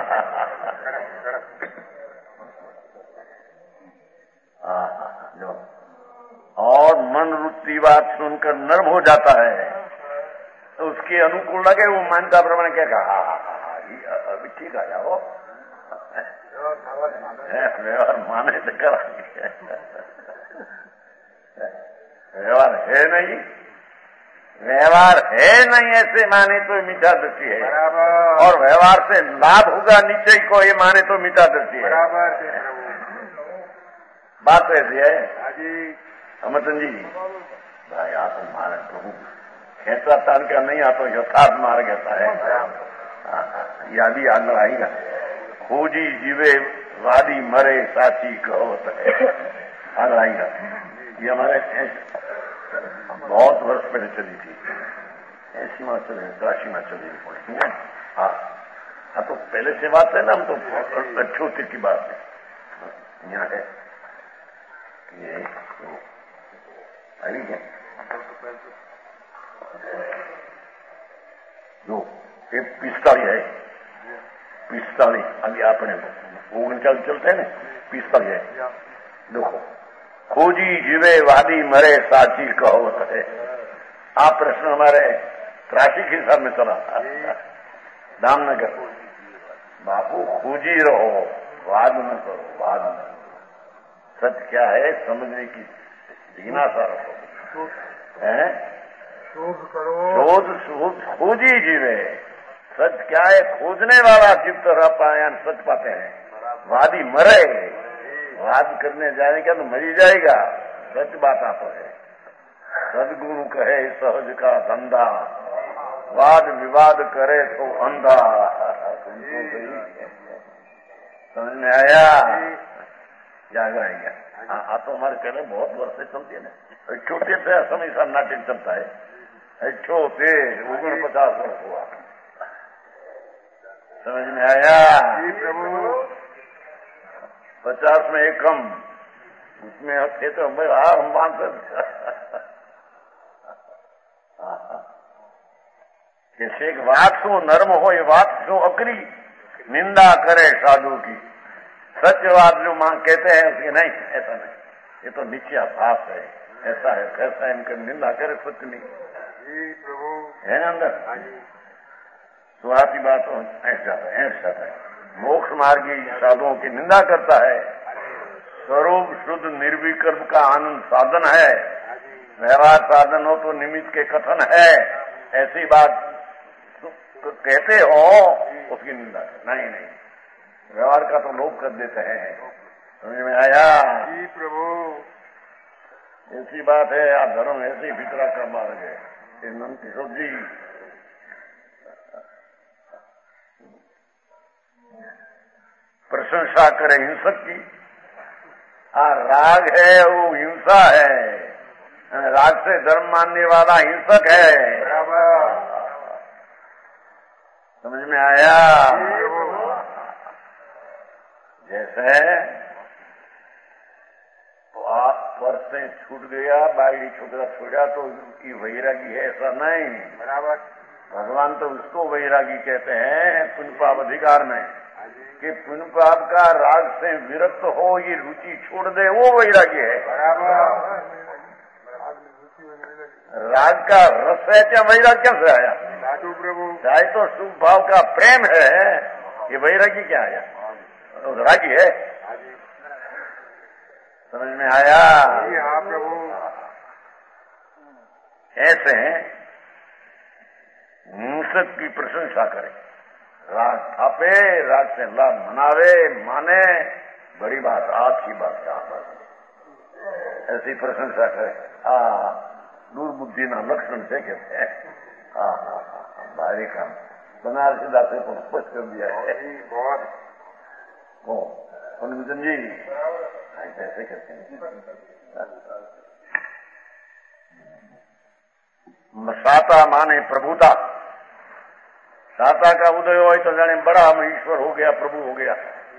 जो और मन रुचि बात सुनकर नर्म हो जाता है तो उसके अनुकूल लगे वो मान्यता प्रमाण क्या कहा अभी ठीक आ जाओ व्यवहार माने तो करा व्यवहार है नहीं, व्यवहार है नहीं ऐसे माने तो मिथ्या दृष्टि है, और व्यवहार से लाभ होगा निश्चय को ये माने तो मिथ्या दृष्टि है। बात ऐसी है अमरचंद जी भाई आप हमारे प्रभु खेचा तान का नहीं आता यथार्थ मार्ग ऐसा है। याद ही आंदर आएगा खोजी जीवे वादी मरे साची कहो है आंदर आएगा। ये हमारे बहुत वर्ष पहले चली थी, ऐसी में चले काशी में चली पड़ी। हाँ हाँ तो पहले से बात है ना, हम तो अच्छोते की बात है। यहाँ है ये आई है जो एक पिस्ताली है, पिस्ताली अभी आपने ओगणचालीस चलते हैं ना, पिस्ताली है। देखो खोजी जीवे वादी मरे साची कहोत है। आप प्रश्न हमारे त्रासी के हिसाब में चला था दामनगर। बापू खोजी रहो वाद न करो, वाद न सच क्या है समझने की जिज्ञासा रखो, है शोध करो, शोध शोध खोजी जीवे। सच क्या है खोजने वाला जीव तो रह पाए सच पाते हैं, वादी मरे वाद करने जाएगा तो मरी जाएगा। सच बात आप है सदगुरु कहे सहज का धंधा, वाद विवाद करे तो अंधा। समझ में आया? याद आएगा। हाँ तो हमारे पहले बहुत वर्ष से चलती है ना, छोटे से समय सा नाटक चलता है, छोटे ओगन पचास वर्ष हुआ। समझ में आया? पचास में एक कम उसमें थे तो हम हम मान सकते कि एक बात शू नर्म हो ये बात शू अकरी निंदा करे साधु की। सत्यवाद जो मां कहते हैं उसकी नहीं, ऐसा नहीं, ये तो निश्चय भाव है, ऐसा है कैसा है इनकी निंदा करे सत्य नहीं है ना अंदर। स्वार्थी बात ऐसा है ऐसा है। मोक्ष मार्गी साधुओं की निंदा करता है, स्वरूप शुद्ध निर्विकल्प का आनंद साधन है, व्यवहार साधन हो तो निमित्त के कथन है, ऐसी बात कहते हो उसकी निंदा नहीं नहीं। व्यवहार का तो लोग कर देते हैं, समझ में आया? जी प्रभु। ऐसी बात है, आप धर्म ऐसे ही भीतरा का मार्ग है। नंद किशोर जी प्रशंसा करे हिंसक की। आ राग है वो हिंसा है, राग से धर्म मानने वाला हिंसक है। समझ में आया? जैसे आप पर से छूट गया, बाईडी छोकरा छोड़ा तो उसकी वैरागी है, ऐसा नहीं। बराबर। भगवान तो उसको वैरागी कहते हैं पुण्य पाप अधिकार में, कि पुण्य पाप का राग से विरक्त हो, ये रुचि छोड़ दे, वो वैरागी है। बराबर। राग का रस है क्या, वैराग कैसे आया? साधु प्रभु। चाहे तो शुभ भाव का प्रेम है, ये वैरागी क्या आया? रागी है। समझ में आया? जी हाँ प्रभु। ऐसे हिंसक की प्रशंसा करे, राग थापे, राग से लाभ मनावे, माने, बड़ी बात, अच्छी बात क्या बात, ऐसी प्रशंसा करे। हाँ, दुर्बुद्धि ना लक्षण से कहते हैं। हाँ हाँ हाँ, भारी काम बनारसी दासे को स्पष्ट कर दिया है। बहुत हो हनुमचंद जी ऐसे कहते हैं। साता माने प्रभुता, साता का उदय हो तो जाने बड़ा हम ईश्वर हो गया, प्रभु हो गया।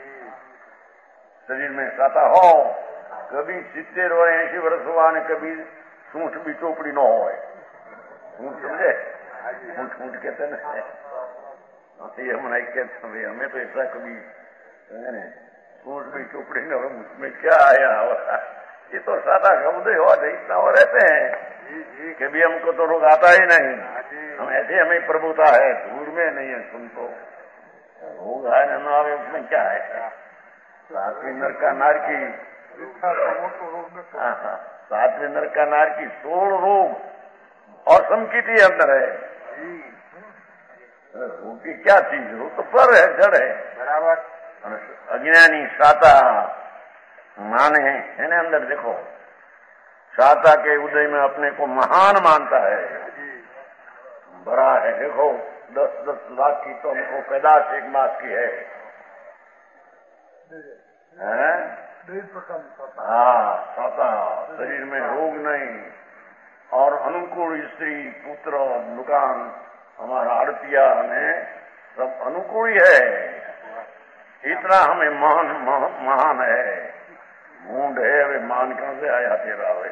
शरीर में साता हो, कभी सित्तेर और ऐसी वर्ष हुआ ने कभी सूठ भी चोपड़ी न हो, सूठ समझे, सूठ सूठ कहते ना, ये हम नहीं कहते भाई, हमें तो ऐसा कभी सूठ भी चोपड़ी न हो, उसमें क्या आया हो, ये तो साता का उदय हुआ था, इतना हो रहते हैं कभी हमको तो रोग आता ही नहीं, हम ऐसे हमें प्रभुता है, दूर में नहीं है। सुन तो रोग आए न आवे उसमें क्या है, सातवीं नर का नार की, सातवें नर का नार की सोल रोग और संकिति अंदर है। रोग की क्या चीज, रोग तो पर है, जड़ है। बराबर। अज्ञानी साता माने है ना, अंदर देखो, साता के उदय में अपने को महान मानता है, बड़ा है। देखो दस दस लाख की तो हमको पैदाश एक मास की है, हैं? हाँ, साता शरीर में रोग नहीं, और अनुकूल स्त्री पुत्र दुकान हमारा आड़तिया में सब अनुकूल ही है, इतना हमें महान महान है। मूड है वे मान कहां से आया तेरा वे,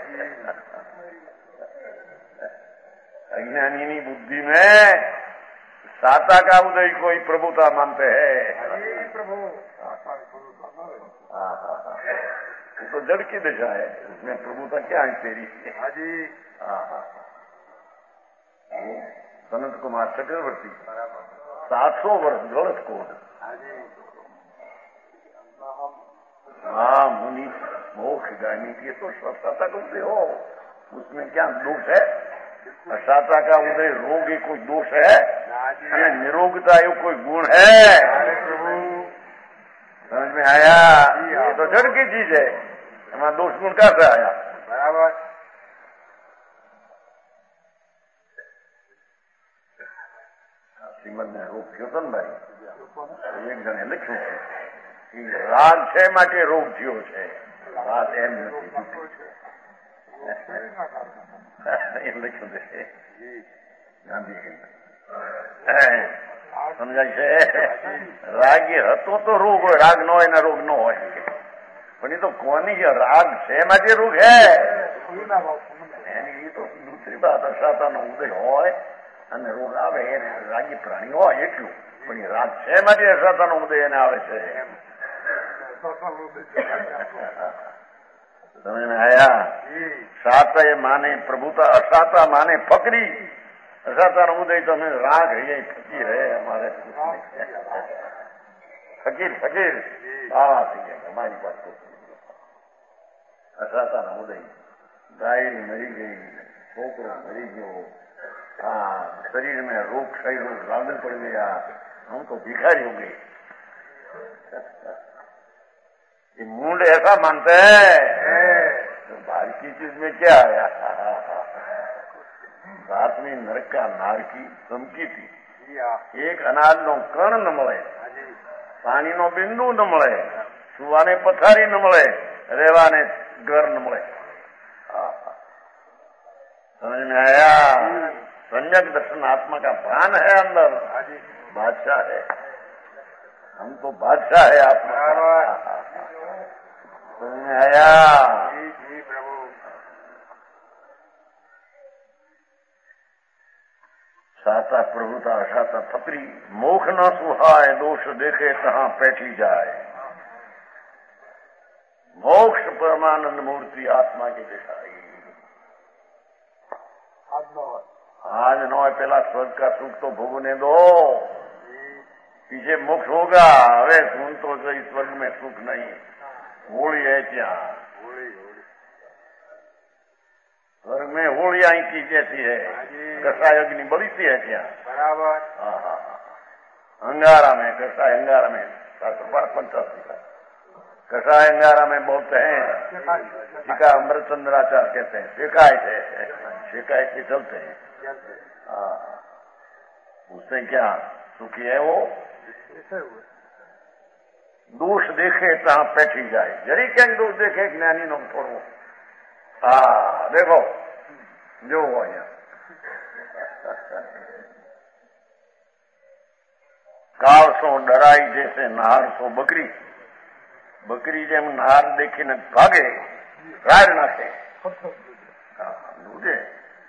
अज्ञानी बुद्धि में साता का उदय कोई प्रभुता मानते हैं। प्रभु हाँ हाँ हाँ, तो जड़ की दिशा है, उसमें प्रभुता क्या है तेरी? हाँ हाँ, सनत कुमार चक्रवर्ती सात सौ वर्ष गलत कोड, हाँ मुनि मोक्ष गायनी की तो साता का उदय हो, उसमें क्या दोष है? साता का उदय रोग ही कोई दोष है? या निरोगता ये कोई गुण है? समझ में आया? ये तो जड़ की चीज है, हमारा दोष गुण कैसे आया? बराबर। श्रीमद ने रोग कीर्तन भाई एक जने लिखું છે કે રાગ છે માટે રોગ થયો છે, વાત એમ નથી, એમ લખ્યું છે ગાંધી, સમજાય છે? રાગી હતો તો રોગ હોય, રાગ ન હોય ને રોગ ન હોય, પણ એ તો કોની રાગ છે માટે રોગ હે, એની એ તો દૂસરી વાત, અસાતાનો ઉદય હોય અને રોગ આવે એને રાગી પ્રાણી હોય એટલું, પણ એ રાગ છે માટે અસાતાનો ઉદય એને આવે છે। समझ में आया? साता ये माने प्रभुता, असाता माने फकरी, असाता न उदय तो हमें राग है, ये फकीर है हमारे, फकीर फकीर बाबा है हमारी बात को। असाता न उदय, गाय मरी गई, छोकरो मरी गयो, हाँ शरीर में रोग क्षय रोग लागण पड़ गया, हम तो भिखारी हो गए। ये मूड ऐसा मानते हैं तो बाहर की चीज में क्या आया। सातवीं नरक का नार की धमकी थी। एक अनाज नो कण न મળે, પાણી નો બિંદુ ન મળે, સુવાને પથારી ન મળે, રહેવાને ઘર ન મળે। समझ में आया। सम्यक दर्शन आत्मा का भान है अंदर, बादशाह है। हम तो बादशाह है आत्मा। समझ में आया। साता प्रभुता अशाता थपरी, मोख न सुहाय, दोष देखे तहां पैठी जाए। मोक्ष परमानंद मूर्ति आत्मा की दिखाई। आज नो पेला स्वर्ग का सुख तो भोगने दो, पीछे मोक्ष होगा। अरे सुन तो सही, स्वर्ग में सुख नहीं, होली है क्या। स्वर्ग में होलियां की जैसी है, कसाय अग्नि बड़ी सी है क्या। बराबर। हाँ हाँ अंगारा में, कसाय अंगारा में पंचासी का कसाय अंगारा में बोलते हैं। टीका अमृतचंद्राचार्य कहते हैं शिकायत है, शिकायत के चलते हैं। हाँ उससे क्या सुखी है वो। दोष देखे तहां पैठी जाए। जरी क्या दोष देखे ज्ञानी नो थोड़ो। हाँ देखो जो हुआ यहाँ काल सो डराई जैसे नहार सो बकरी। बकरी जेम नहार देखी ने भागे, राड नाखे दूधे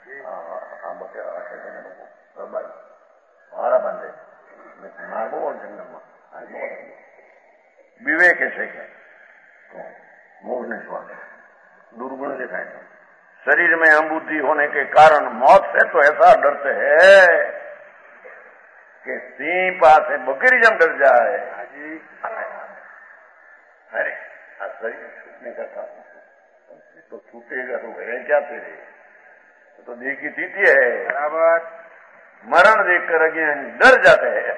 मारा बांधे मारबो और जंगल में विवेक ऐसे क्या तो मोह ने स्वाद दुर्गुण दिखाए। शरीर में अबुद्धि होने के कारण मौत से तो ऐसा डरते हैं कि सिंह पास से बकरी जम डर जाए। अरे शरीर छूटने का था तो छूटेगा तो है क्या तेरे, तो देखी थी है बराबर। मरण देखकर अज्ञान डर जाते हैं।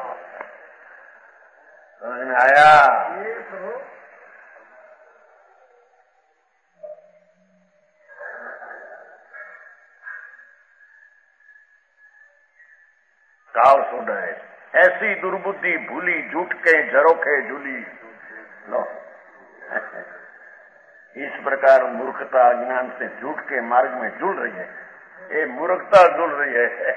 समझ में आया। काल सो डरे, ऐसी दुर्बुद्धि भूली, झूठ के झरोखे झूली। लो इस प्रकार मूर्खता अज्ञान से झूठ के मार्ग में जुड़ रही है। ये मूर्खता जुड़ रही है।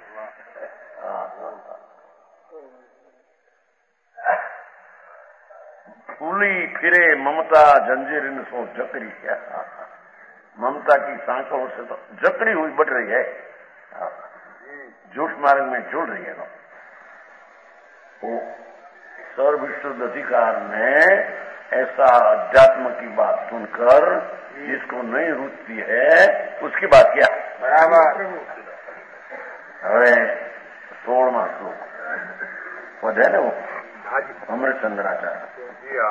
फूली फिरे ममता जंजीर इन सो जकड़ी। ममता की सांकड़ों से तो जकड़ी हुई बढ़ रही है, झूठ मार्ग में जुड़ रही है। वो सर्वविशुद्ध अधिकार में ऐसा अध्यात्म की बात सुनकर जिसको नहीं रुचती है उसकी बात क्या बराबर। હવે સોળમા શ્લોક વધે ને वो अमृतचंद्राचार्य।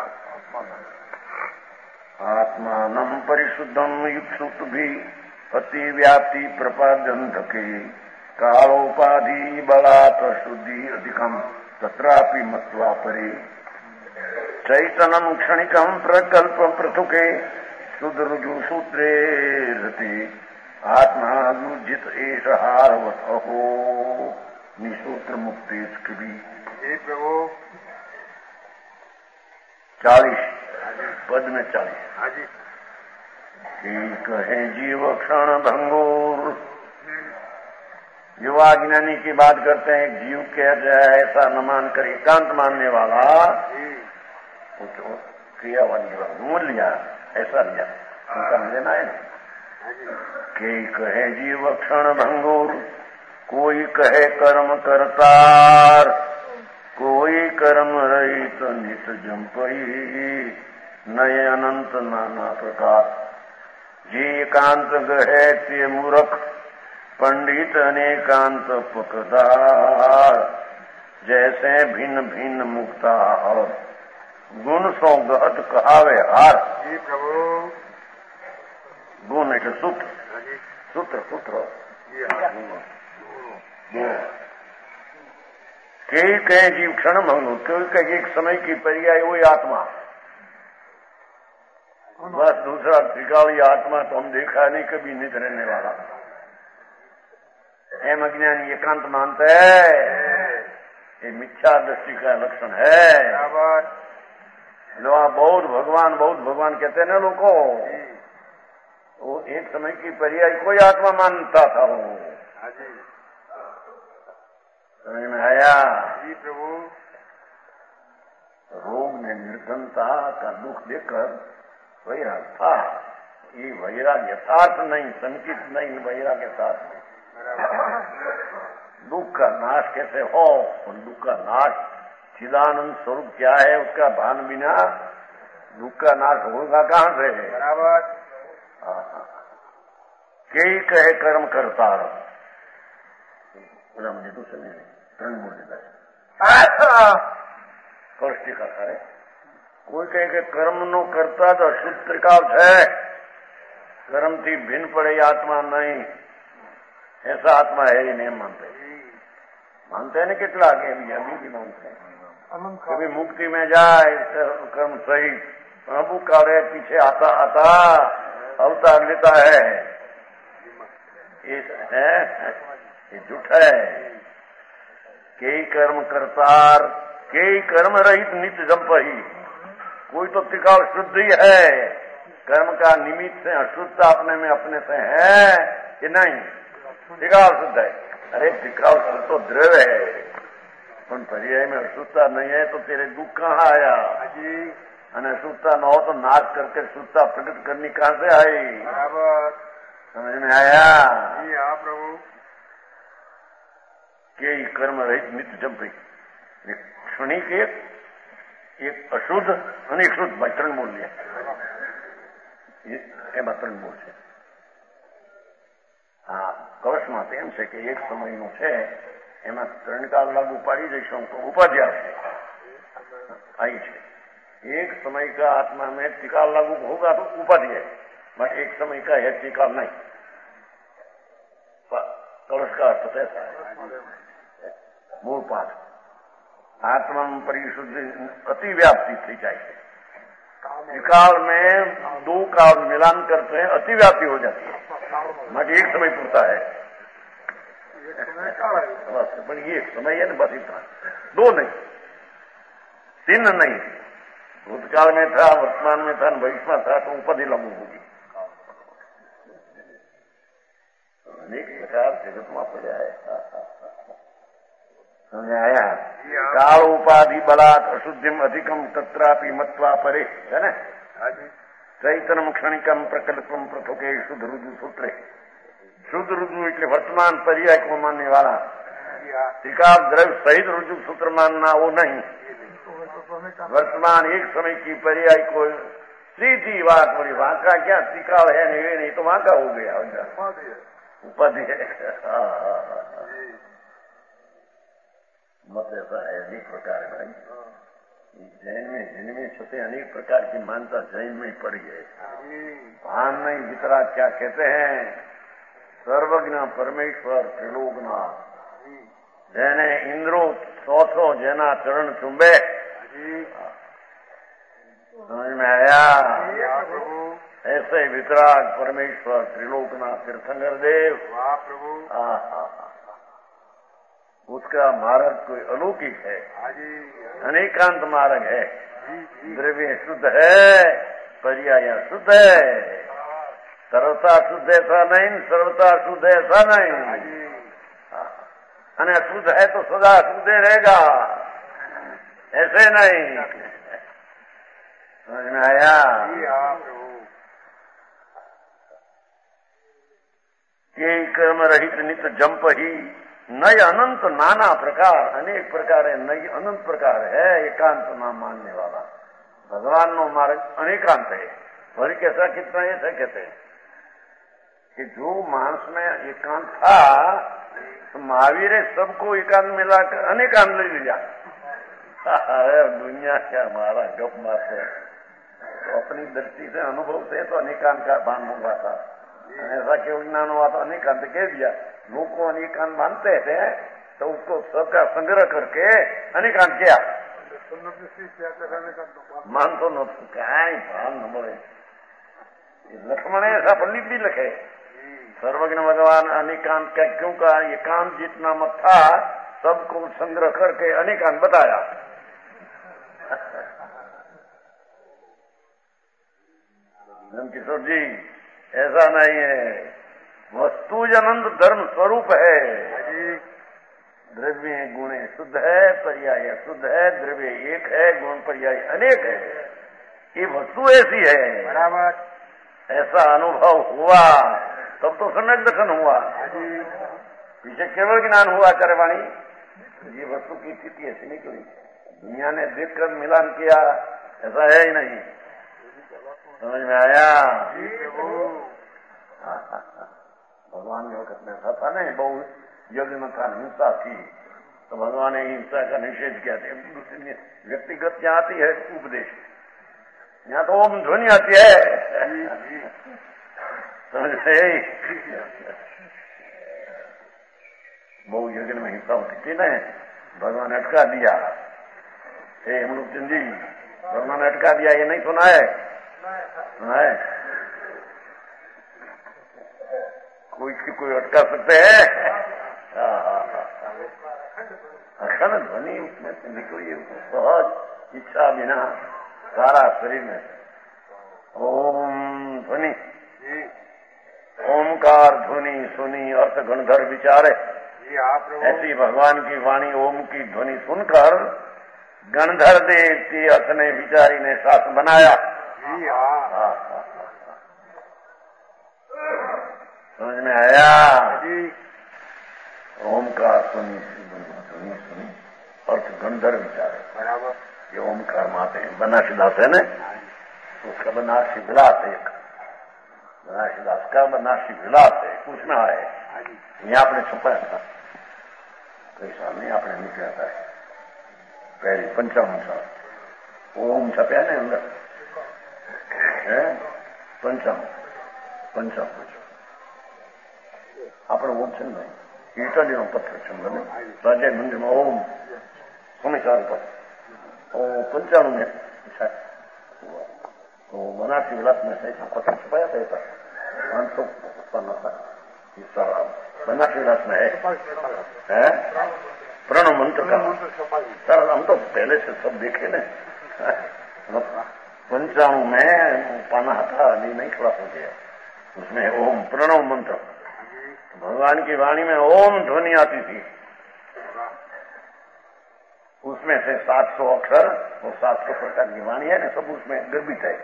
आत्मानं परिशुद्धं युक्तुभि अति व्याप्ति प्रपाद्यन्धके कालोपाधि बलात् शुद्धि अधिकं तत्रापि मत्वा परे चैतन्यं क्षणिकं प्रकल्पं पृथुके सुदृजु सूत्रे रति आत्मा युजित एष हारवत अहो निसूत्र मुक्ति स्कृति। प्रभु चालीस पद में चालीस कहे जीव क्षण भंगोर। युवा ज्ञानी की बात करते हैं। जीव कह जाए ऐसा न मान कर एकांत मानने वाला क्रिया वाली मूल लिया ऐसा लिया उनका लेना है। के कहे जीव क्षण भंगोर, कोई कहे कर्म करतार, कोई कर्म रहित नित जंपई नये अनंत नाना प्रकार। जे एकांत गहे ते मूर्ख, पंडित अनेकांत पकदार। जैसे भिन्न भिन्न मुक्ता और गुण सो गहत कहावे हार। जी प्रभु गुण एक सूत्र सूत्र सूत्र कई कहे जीव क्षण भंगु, कोई कहे एक समय की पर्याय हुई आत्मा। बस दूसरा त्रिकाली आत्मा तो हम देखा नहीं, कभी नहीं रहने वाला। एम अज्ञानी एकांत मानते है, ये मिथ्या दृष्टि का लक्षण है। जो आप बौद्ध भगवान बौद्ध भगवान कहते हैं ना लोग को, वो एक समय की पर्याय कोई आत्मा मानता था। वो समझ में आया? जी प्रभु। रोग में निर्धनता का दुख देखकर वैराग था। ये वैराग यथार्थ नहीं, संकित नहीं, वैराग यथार्थ नहीं। दुख का नाश कैसे हो? और दुख का नाश चिदानंद स्वरूप क्या है, उसका भान बिना दुख का नाश होगा कहां से? बराबर। कई कहे कर्म करता मुझे तो समझ नहीं, प्रण मूर्ति कौष्टिक का है। कोई कहे के कर्म नो करता तो अशुद्ध त्रिकाल है, कर्म थी भिन्न पड़े आत्मा नहीं, ऐसा आत्मा है ही नहीं मानते। मानते हैं ना कितना आगे अभी अभी भी मानते हैं। कभी मुक्ति में जाए कर्म सही, प्रभु काले पीछे आता आता अवतार लेता है, ये झूठ है। कई कर्म करतार कई कर्म रहित नित्य जंपही। कोई तो त्रिकाल शुद्ध ही है, कर्म का निमित्त से अशुद्धता अपने में अपने से है कि नहीं? त्रिकाल शुद्ध है। अरे त्रिकाल शुद्ध तो द्रव्य है, पण पर्याय में अशुद्धता नहीं है तो तेरे दुख कहाँ आया? अशुद्धता न हो तो नाश करके शुद्धता प्रकट करनी कहां से आई? बराबर। समझ में आया? जी हाँ प्रभु। के कर्म रहित नित्य जंपी क्षणिक एक एक अશુद्ध અને એક શુદ્ધ ત્રણ બોલ લે એમાં ત્રણ બોલ છે। હા, કવચમાં તો એમ છે કે એક સમયનું છે એમાં ત્રણ કાળ લાગુ પાડી દઈશું તો ઉપાધિ આવશે। आई છે एक समय का आत्मा में त्रिकाल लागू होगा तो उपाधि है, बट एक समय का है त्रिकाल नहीं। कलश का अर्थ ऐसा है। मूल पाठ आत्मा में परिशुद्धि अति व्याप्ति थी जाए। त्रिकाल में दो काल मिलान करते हैं, अति व्याप्ति हो जाती है, बट एक समय पूरता है। बस पर ये एक समय है ना, बस इतना, दो नहीं, तीन नहीं। भूतकाल में था, वर्तमान में था, भविष्य में था तो उपाधि लागू होगी। अनेक प्रकार जगत में पड़ा है। समझ आया? काल उपाधि बलात् अशुद्धिम अधिकम तत्रापि मत्वा परे है ना। चैतन्यम क्षणिकम प्रकल्पम प्रथुके शुद्ध रुजु सूत्रे। शुद्ध रुजु એટલે वर्तमान पर्याय को मानने वाला, त्रिकाल द्रव्य सहित रुजु सूत्र मानना वो नहीं। वर्तमान एक समय की पर्याय को सीधी बात बोली, वहां का क्या त्रिकाल है नहीं, नहीं तो वहां का हो गया उपाधि है। मत ऐसा है अनेक प्रकार का। जैन में जैन में छते अनेक प्रकार की मान्यता जैन में पड़ी है। भान नहीं भीतरा क्या कहते हैं, सर्वज्ञ परमेश्वर त्रिलोकनाथ। जैने इंद्रो सौ सौ जैना चरण चुंबे। समझ में आया? ऐसे वितराग परमेश्वर त्रिलोकनाथ तीर्थंकर देव। उसका मार्ग कोई अलौकिक है, अनेकांत मार्ग है। द्रव्य शुद्ध है, पर्याय शुद्ध है, सर्वता शुद्ध ऐसा नहीं, सर्वता शुद्ध ऐसा नहीं। अने शुद्ध है तो सदा शुद्ध रहेगा, ऐसे नहीं। समझ में आया? ये कर्म रहित नित्य जंप ही नय अनंत नाना प्रकार, अनेक प्रकार है, नई अनंत प्रकार है। एकांत नाम मानने वाला भगवान नो मार्ग अनेकांत है। भले कैसा कितना ऐसा कहते हैं कि जो मानस में एकांत था तो महावीर सबको एकांत मिलाकर अनेकांत ले लिया। दुनिया क्या हमारा गप मारते हैं, तो अपनी दृष्टि से अनुभव से तो अनेकांत का भान हुआ था। ऐसा क्यों ज्ञान हुआ तो अनेकांत कह दिया। लोग को अनेकांत मानते थे तो उसको सबका संग्रह करके अनेकांत किया। मान तो न भान न बोले लक्ष्मण ऐसा पंडित भी लिखे, सर्वज्ञ भगवान अनेकांत का क्यों कहा, ये कांत जितना मत था सबको संग्रह करके अनेकांत बताया। किशोर जी ऐसा नहीं है, वस्तु अनंत धर्म स्वरूप है। द्रव्य गुण शुद्ध है, पर्याय शुद्ध है, द्रव्य एक है, गुण पर्याय अनेक है। ये वस्तु ऐसी है, बराबर ऐसा अनुभव हुआ तब तो सम्यक दर्शन हुआ। पीछे केवल ज्ञान हुआ चरवाणी, ये वस्तु की स्थिति ऐसी नहीं करी। दुनिया ने देखकर मिलान किया, ऐसा है ही नहीं। समझ में आया? भगवान के वक्त में ऐसा था नहीं, बहुत यज्ञ में था, हिंसा थी, तो भगवान ने हिंसा का निषेध किया था। दूसरी व्यक्तिगत यहाँ आती है उपदेश, यहाँ तो ओम ध्वनि आती है। समझ गए? बहु यज्ञ में हिंसा होती थी ना, भगवान अटका दिया। हे मुनुचंद जी, भगवान अटका दिया, ये नहीं सुना है? सुना है? कोई की कोई अटका सकते हैं? अखंड ध्वनि उसमें से निकली, सहज इच्छा बिना सारा शरीर में ओम ध्वनि, ओमकार ध्वनि सुनी अर्थ गणधर विचारे। ऐसी भगवान की वाणी ओम की ध्वनि सुनकर गणधर देव की अर्थ ने विचारी ने शास्त्र बनाया। समझ में आया? ओमकार सुनी ध्वनि सुनी अर्थ गणधर विचारे। बराबर, ये ओमकार माते हैं, बनारसीदास है न, उसका बनारसी विलास एक, बनारसीदास का बनारसी विलास है, उसमें आए। यहाँ आपने छुपाया था, कई साल नहीं आपने निकला था, पहले पंचावन साल ओम छपया नहीं अंदर है, पंचावन पंचावन આપણે ઓમ છે ને ઇટાલીનો પથ્થર છે મને રાજા મંદિરમાં ઓમ હંમેશા પર પંચાણું में तो बनारसी विलास में से पत्थर छुपाया था ऐसा पांच सौ पन्ना था हिस्सा बनारसी विलास में है प्रणव मंत्र का। सर हम तो पहले से सब देखे न, पंचाणु में पाना था, अभी नहीं थोड़ा हो गया, उसमें ओम प्रणव मंत्र, भगवान की वाणी में ओम ध्वनि आती थी, उसमें से सात सौ अक्षर और सात सौ प्रकार की वाणी है ना, सब उसमें गर्भित है।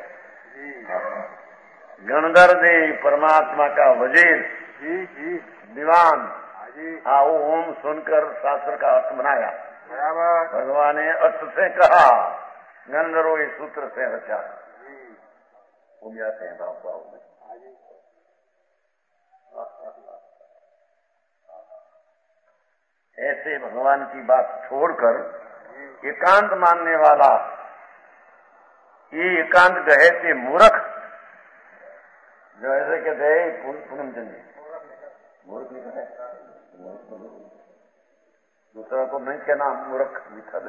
गणधर दे परमात्मा का वजीर दीवान, हाँ वो ओम सुनकर शास्त्र का अर्थ बनाया। भगवान ने अर्थ से कहा, गंधर्व इस सूत्र से रचा, वो जाते हैं भाव भाव में। ऐसे भगवान की बात छोड़कर एकांत मानने वाला, ये एकांत गए थे मूर्ख, जो ऐसे कहते हैं पूनम चंद मूर्ख नहीं कहते, दूसरा को नहीं कहना मूर्ख मीठा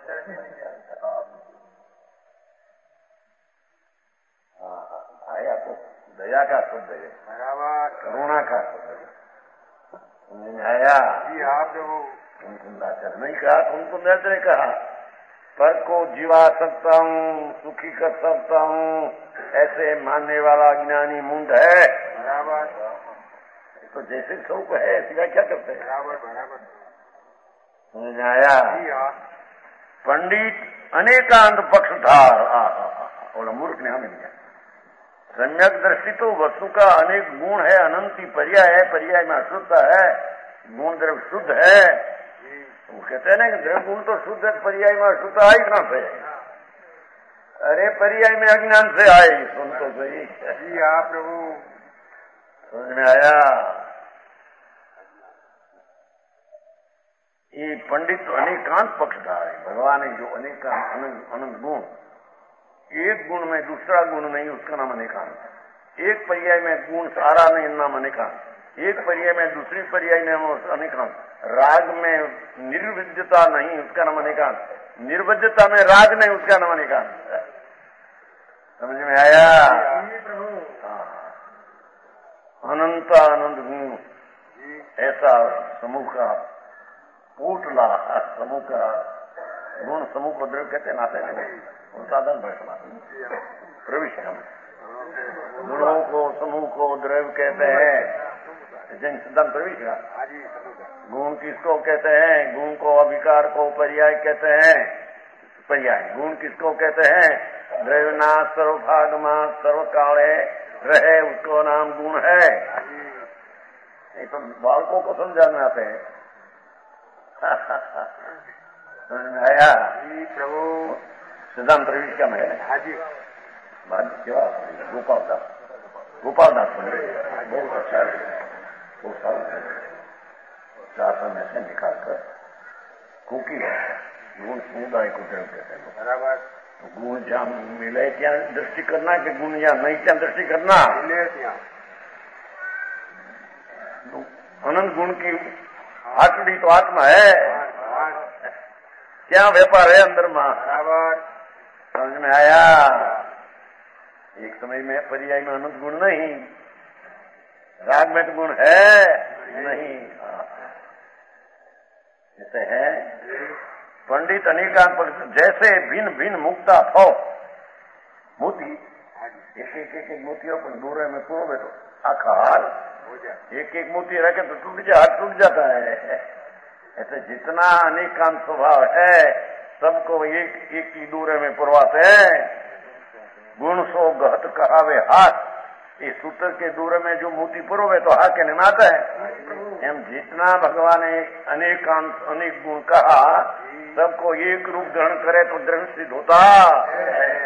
आया तो दया का शब्द है, करुणा का शब्द है, आया आप जो कुंकुंदाचर नहीं कहा, कुंकुंदाचर ने कहा पर को जीवा सकता हूँ, सुखी कर सकता हूँ, ऐसे मानने वाला ज्ञानी मुंड है। बराबर, तो जैसे स्वरूप है ऐसी क्या करते हैं। बराबर बराबर, समझ आया? पंडित अनेकांत पक्षधार, और मूर्ख ने हमें दिया। सम्यक दृष्टि तो वस्तु का अनेक गुण है, अनंती पर्याय है, पर्याय में अशुद्धता है, गुण द्रव्य शुद्ध है। वो कहते हैं ना कि द्रव्य गुण तो शुद्ध है, पर्याय में अशुद्धता आई कहां से? अरे पर्याय में अज्ञान से आए, सुन तो सही जी आप प्रभु, समझ में आया? ये पंडित तो अनेकांत पक्षधार है, भगवान है जो अनेकांत अनंत अनंत गुण, एक गुण में दूसरा गुण नहीं, उसका नाम अनेकांत। एक पर्याय में गुण सारा नहीं, नाम अनेकांत। एक पर्याय में दूसरी पर्याय में अनेकांत। राग में निर्विद्यता नहीं, उसका नाम अनेकांत। निर्विद्यता में राग नहीं, उसका नाम अनेकांत। समझ में आया? हाँ। अनंत आनंद गुण ऐसा समूह का पोटला समूह का गुण समूह को द्रव्य कहते नाते नहीं साधन बैठना प्रविष्ट गुणों को समूह को द्रव्य कहते हैं। जन सिद्धांत प्रविष्ट का गुण किसको कहते हैं? गुण को अभिकार को पर्याय कहते हैं। पर्याय गुण किसको कहते हैं? द्रव्यना सर्वभागमा सर्व काले रहे उसको नाम गुण है। नहीं तो बालकों को समझाने आते हैं। समझ में आया? प्रभु सिद्धांत प्रविष्ट का है हाजी क्या गोपाल दास गोपाल दास बहुत अच्छा है। वो साल शासन में से निकालकर कुकी है गुण समुदाय को द्रव कहते हैं बराबर। तो गुण जहाँ मिले क्या दृष्टि करना कि गुण या नहीं क्या दृष्टि करना? अनंत गुण की आटड़ी तो आत्मा है। क्या व्यापार है अंदर में? बराबर समझ में आया? एक समय में पर्याय में अनंत गुण नहीं, राग में तो गुण है नहीं। जैसे है पंडित अनेकांत जैसे भिन्न भिन्न मुक्ता भव मोती एक एक एक एक मोतियों को दूर में पूर्व में तो आखा हाल एक एक मोती रखे तो टूट जा हाथ टूट जाता है। ऐसे जितना अनेकांत स्वभाव है सबको एक एक की दूर में पुरवाते हैं। गुण सो गहत कहावे हाथ ये सूत्र के दूर में जो मोती पूर्व है तो हा के निमाता है। एम जितना भगवान ने अनेकांत अनेक गुण कहा सबको एक रूप ग्रहण करे तो दृढ़ सिद्ध होता है।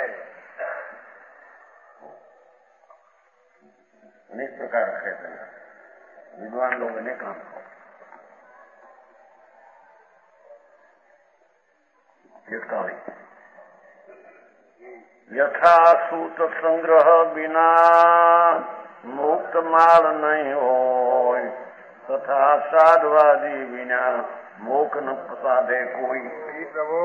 अनेक प्रकार कहते हैं विद्वान लोग अनेकांत को यथा सूत संग्रह बिना मुक्त माल नहीं हो तथा साधवादी बिना मोक न प्रसादे कोई। प्रभु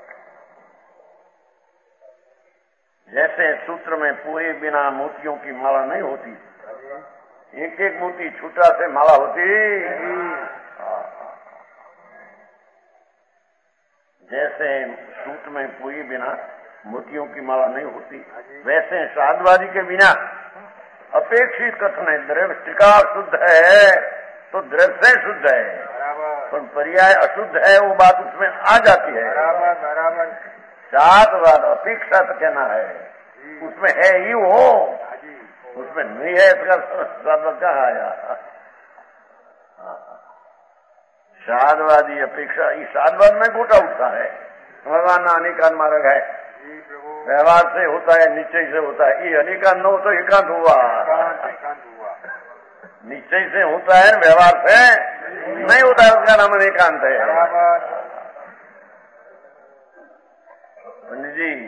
जैसे सूत्र में पूरे बिना मोतियों की माला नहीं होती, एक एक मोती छूटा से माला होती। जैसे सूत्र में पूरी बिना मोतियों की माला नहीं होती वैसे साधवादी के बिना अपेक्षित कथन है। द्रव्य टिका शुद्ध है तो द्रव्य से शुद्ध है, पर पर्याय अशुद्ध है वो बात उसमें आ जाती है। बराबर बराबर साधवाद अपेक्षा तो कहना है उसमें है ही वो, उसमें नहीं है इसका साधवाद कहाँ आया? साधवादी अपेक्षा इस साधवाद में गोटा उठता है। भगवान ना अनेकांत मार्ग है, व्यवहार से होता है निश्चय से होता है। ये अनेकांत न हो तो एकांत हुआ, निश्चय से होता है व्यवहार से नहीं होता है उसका नाम अनेकांत है। पंडित जी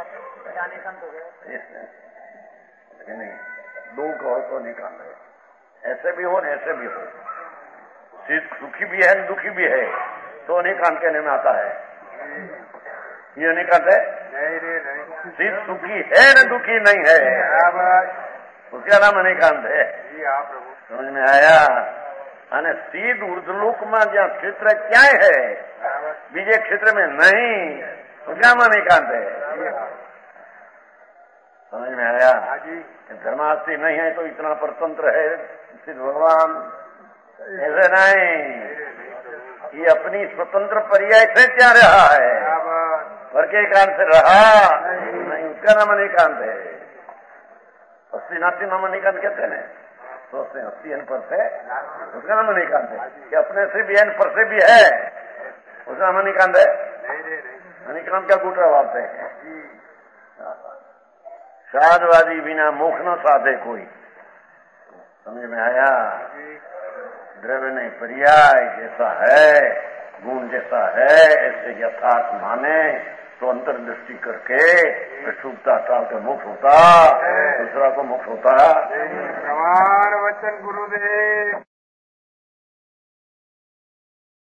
नहीं दो कहो तो अनेकांत है, ऐसे भी हो न ऐसे भी हो। सुखी भी है दुखी भी है तो अनेकांत कहने में आता है। ये अनेकांत है सिद्ध सुखी है न दुखी नहीं है उसका नाम अनेकांत है। समझ में आया? અને सीध उर्धलोक में जहाँ क्षेत्र क्या है बीजे क्षेत्र में नहीं उसका नाम अनेकांत है। समझ में आया? धर्मास्थी नहीं है तो इतना परतंत्र है सिद्ध भगवान, ऐसे नहीं। ये अपनी स्वतंत्र पर्याय से क्या रहा है पर के एकांत से रहा नहीं, उसका नाम अनेकांत है। अस्सी नास्ती नाम अनेकांत कहते हैं, सोचते हैं अस्सी एन पर से उसका नाम अनेकांत है कि अपने से भी एन पर से भी है उसका नाम अनेकांत है। अनेकांत क्या गुटरा वालते हैं? साधवादी बिना मोक्ष न साधे कोई। समझ में आया? द्रव्य नहीं पर्याय जैसा है गुण जैसा है ऐसे यथार्थ माने तो अंतर्दृष्टि करके अशुभता टाल कर मोक्ष होता, दूसरा को मोक्ष होता। प्रमाण वचन गुरुदेव।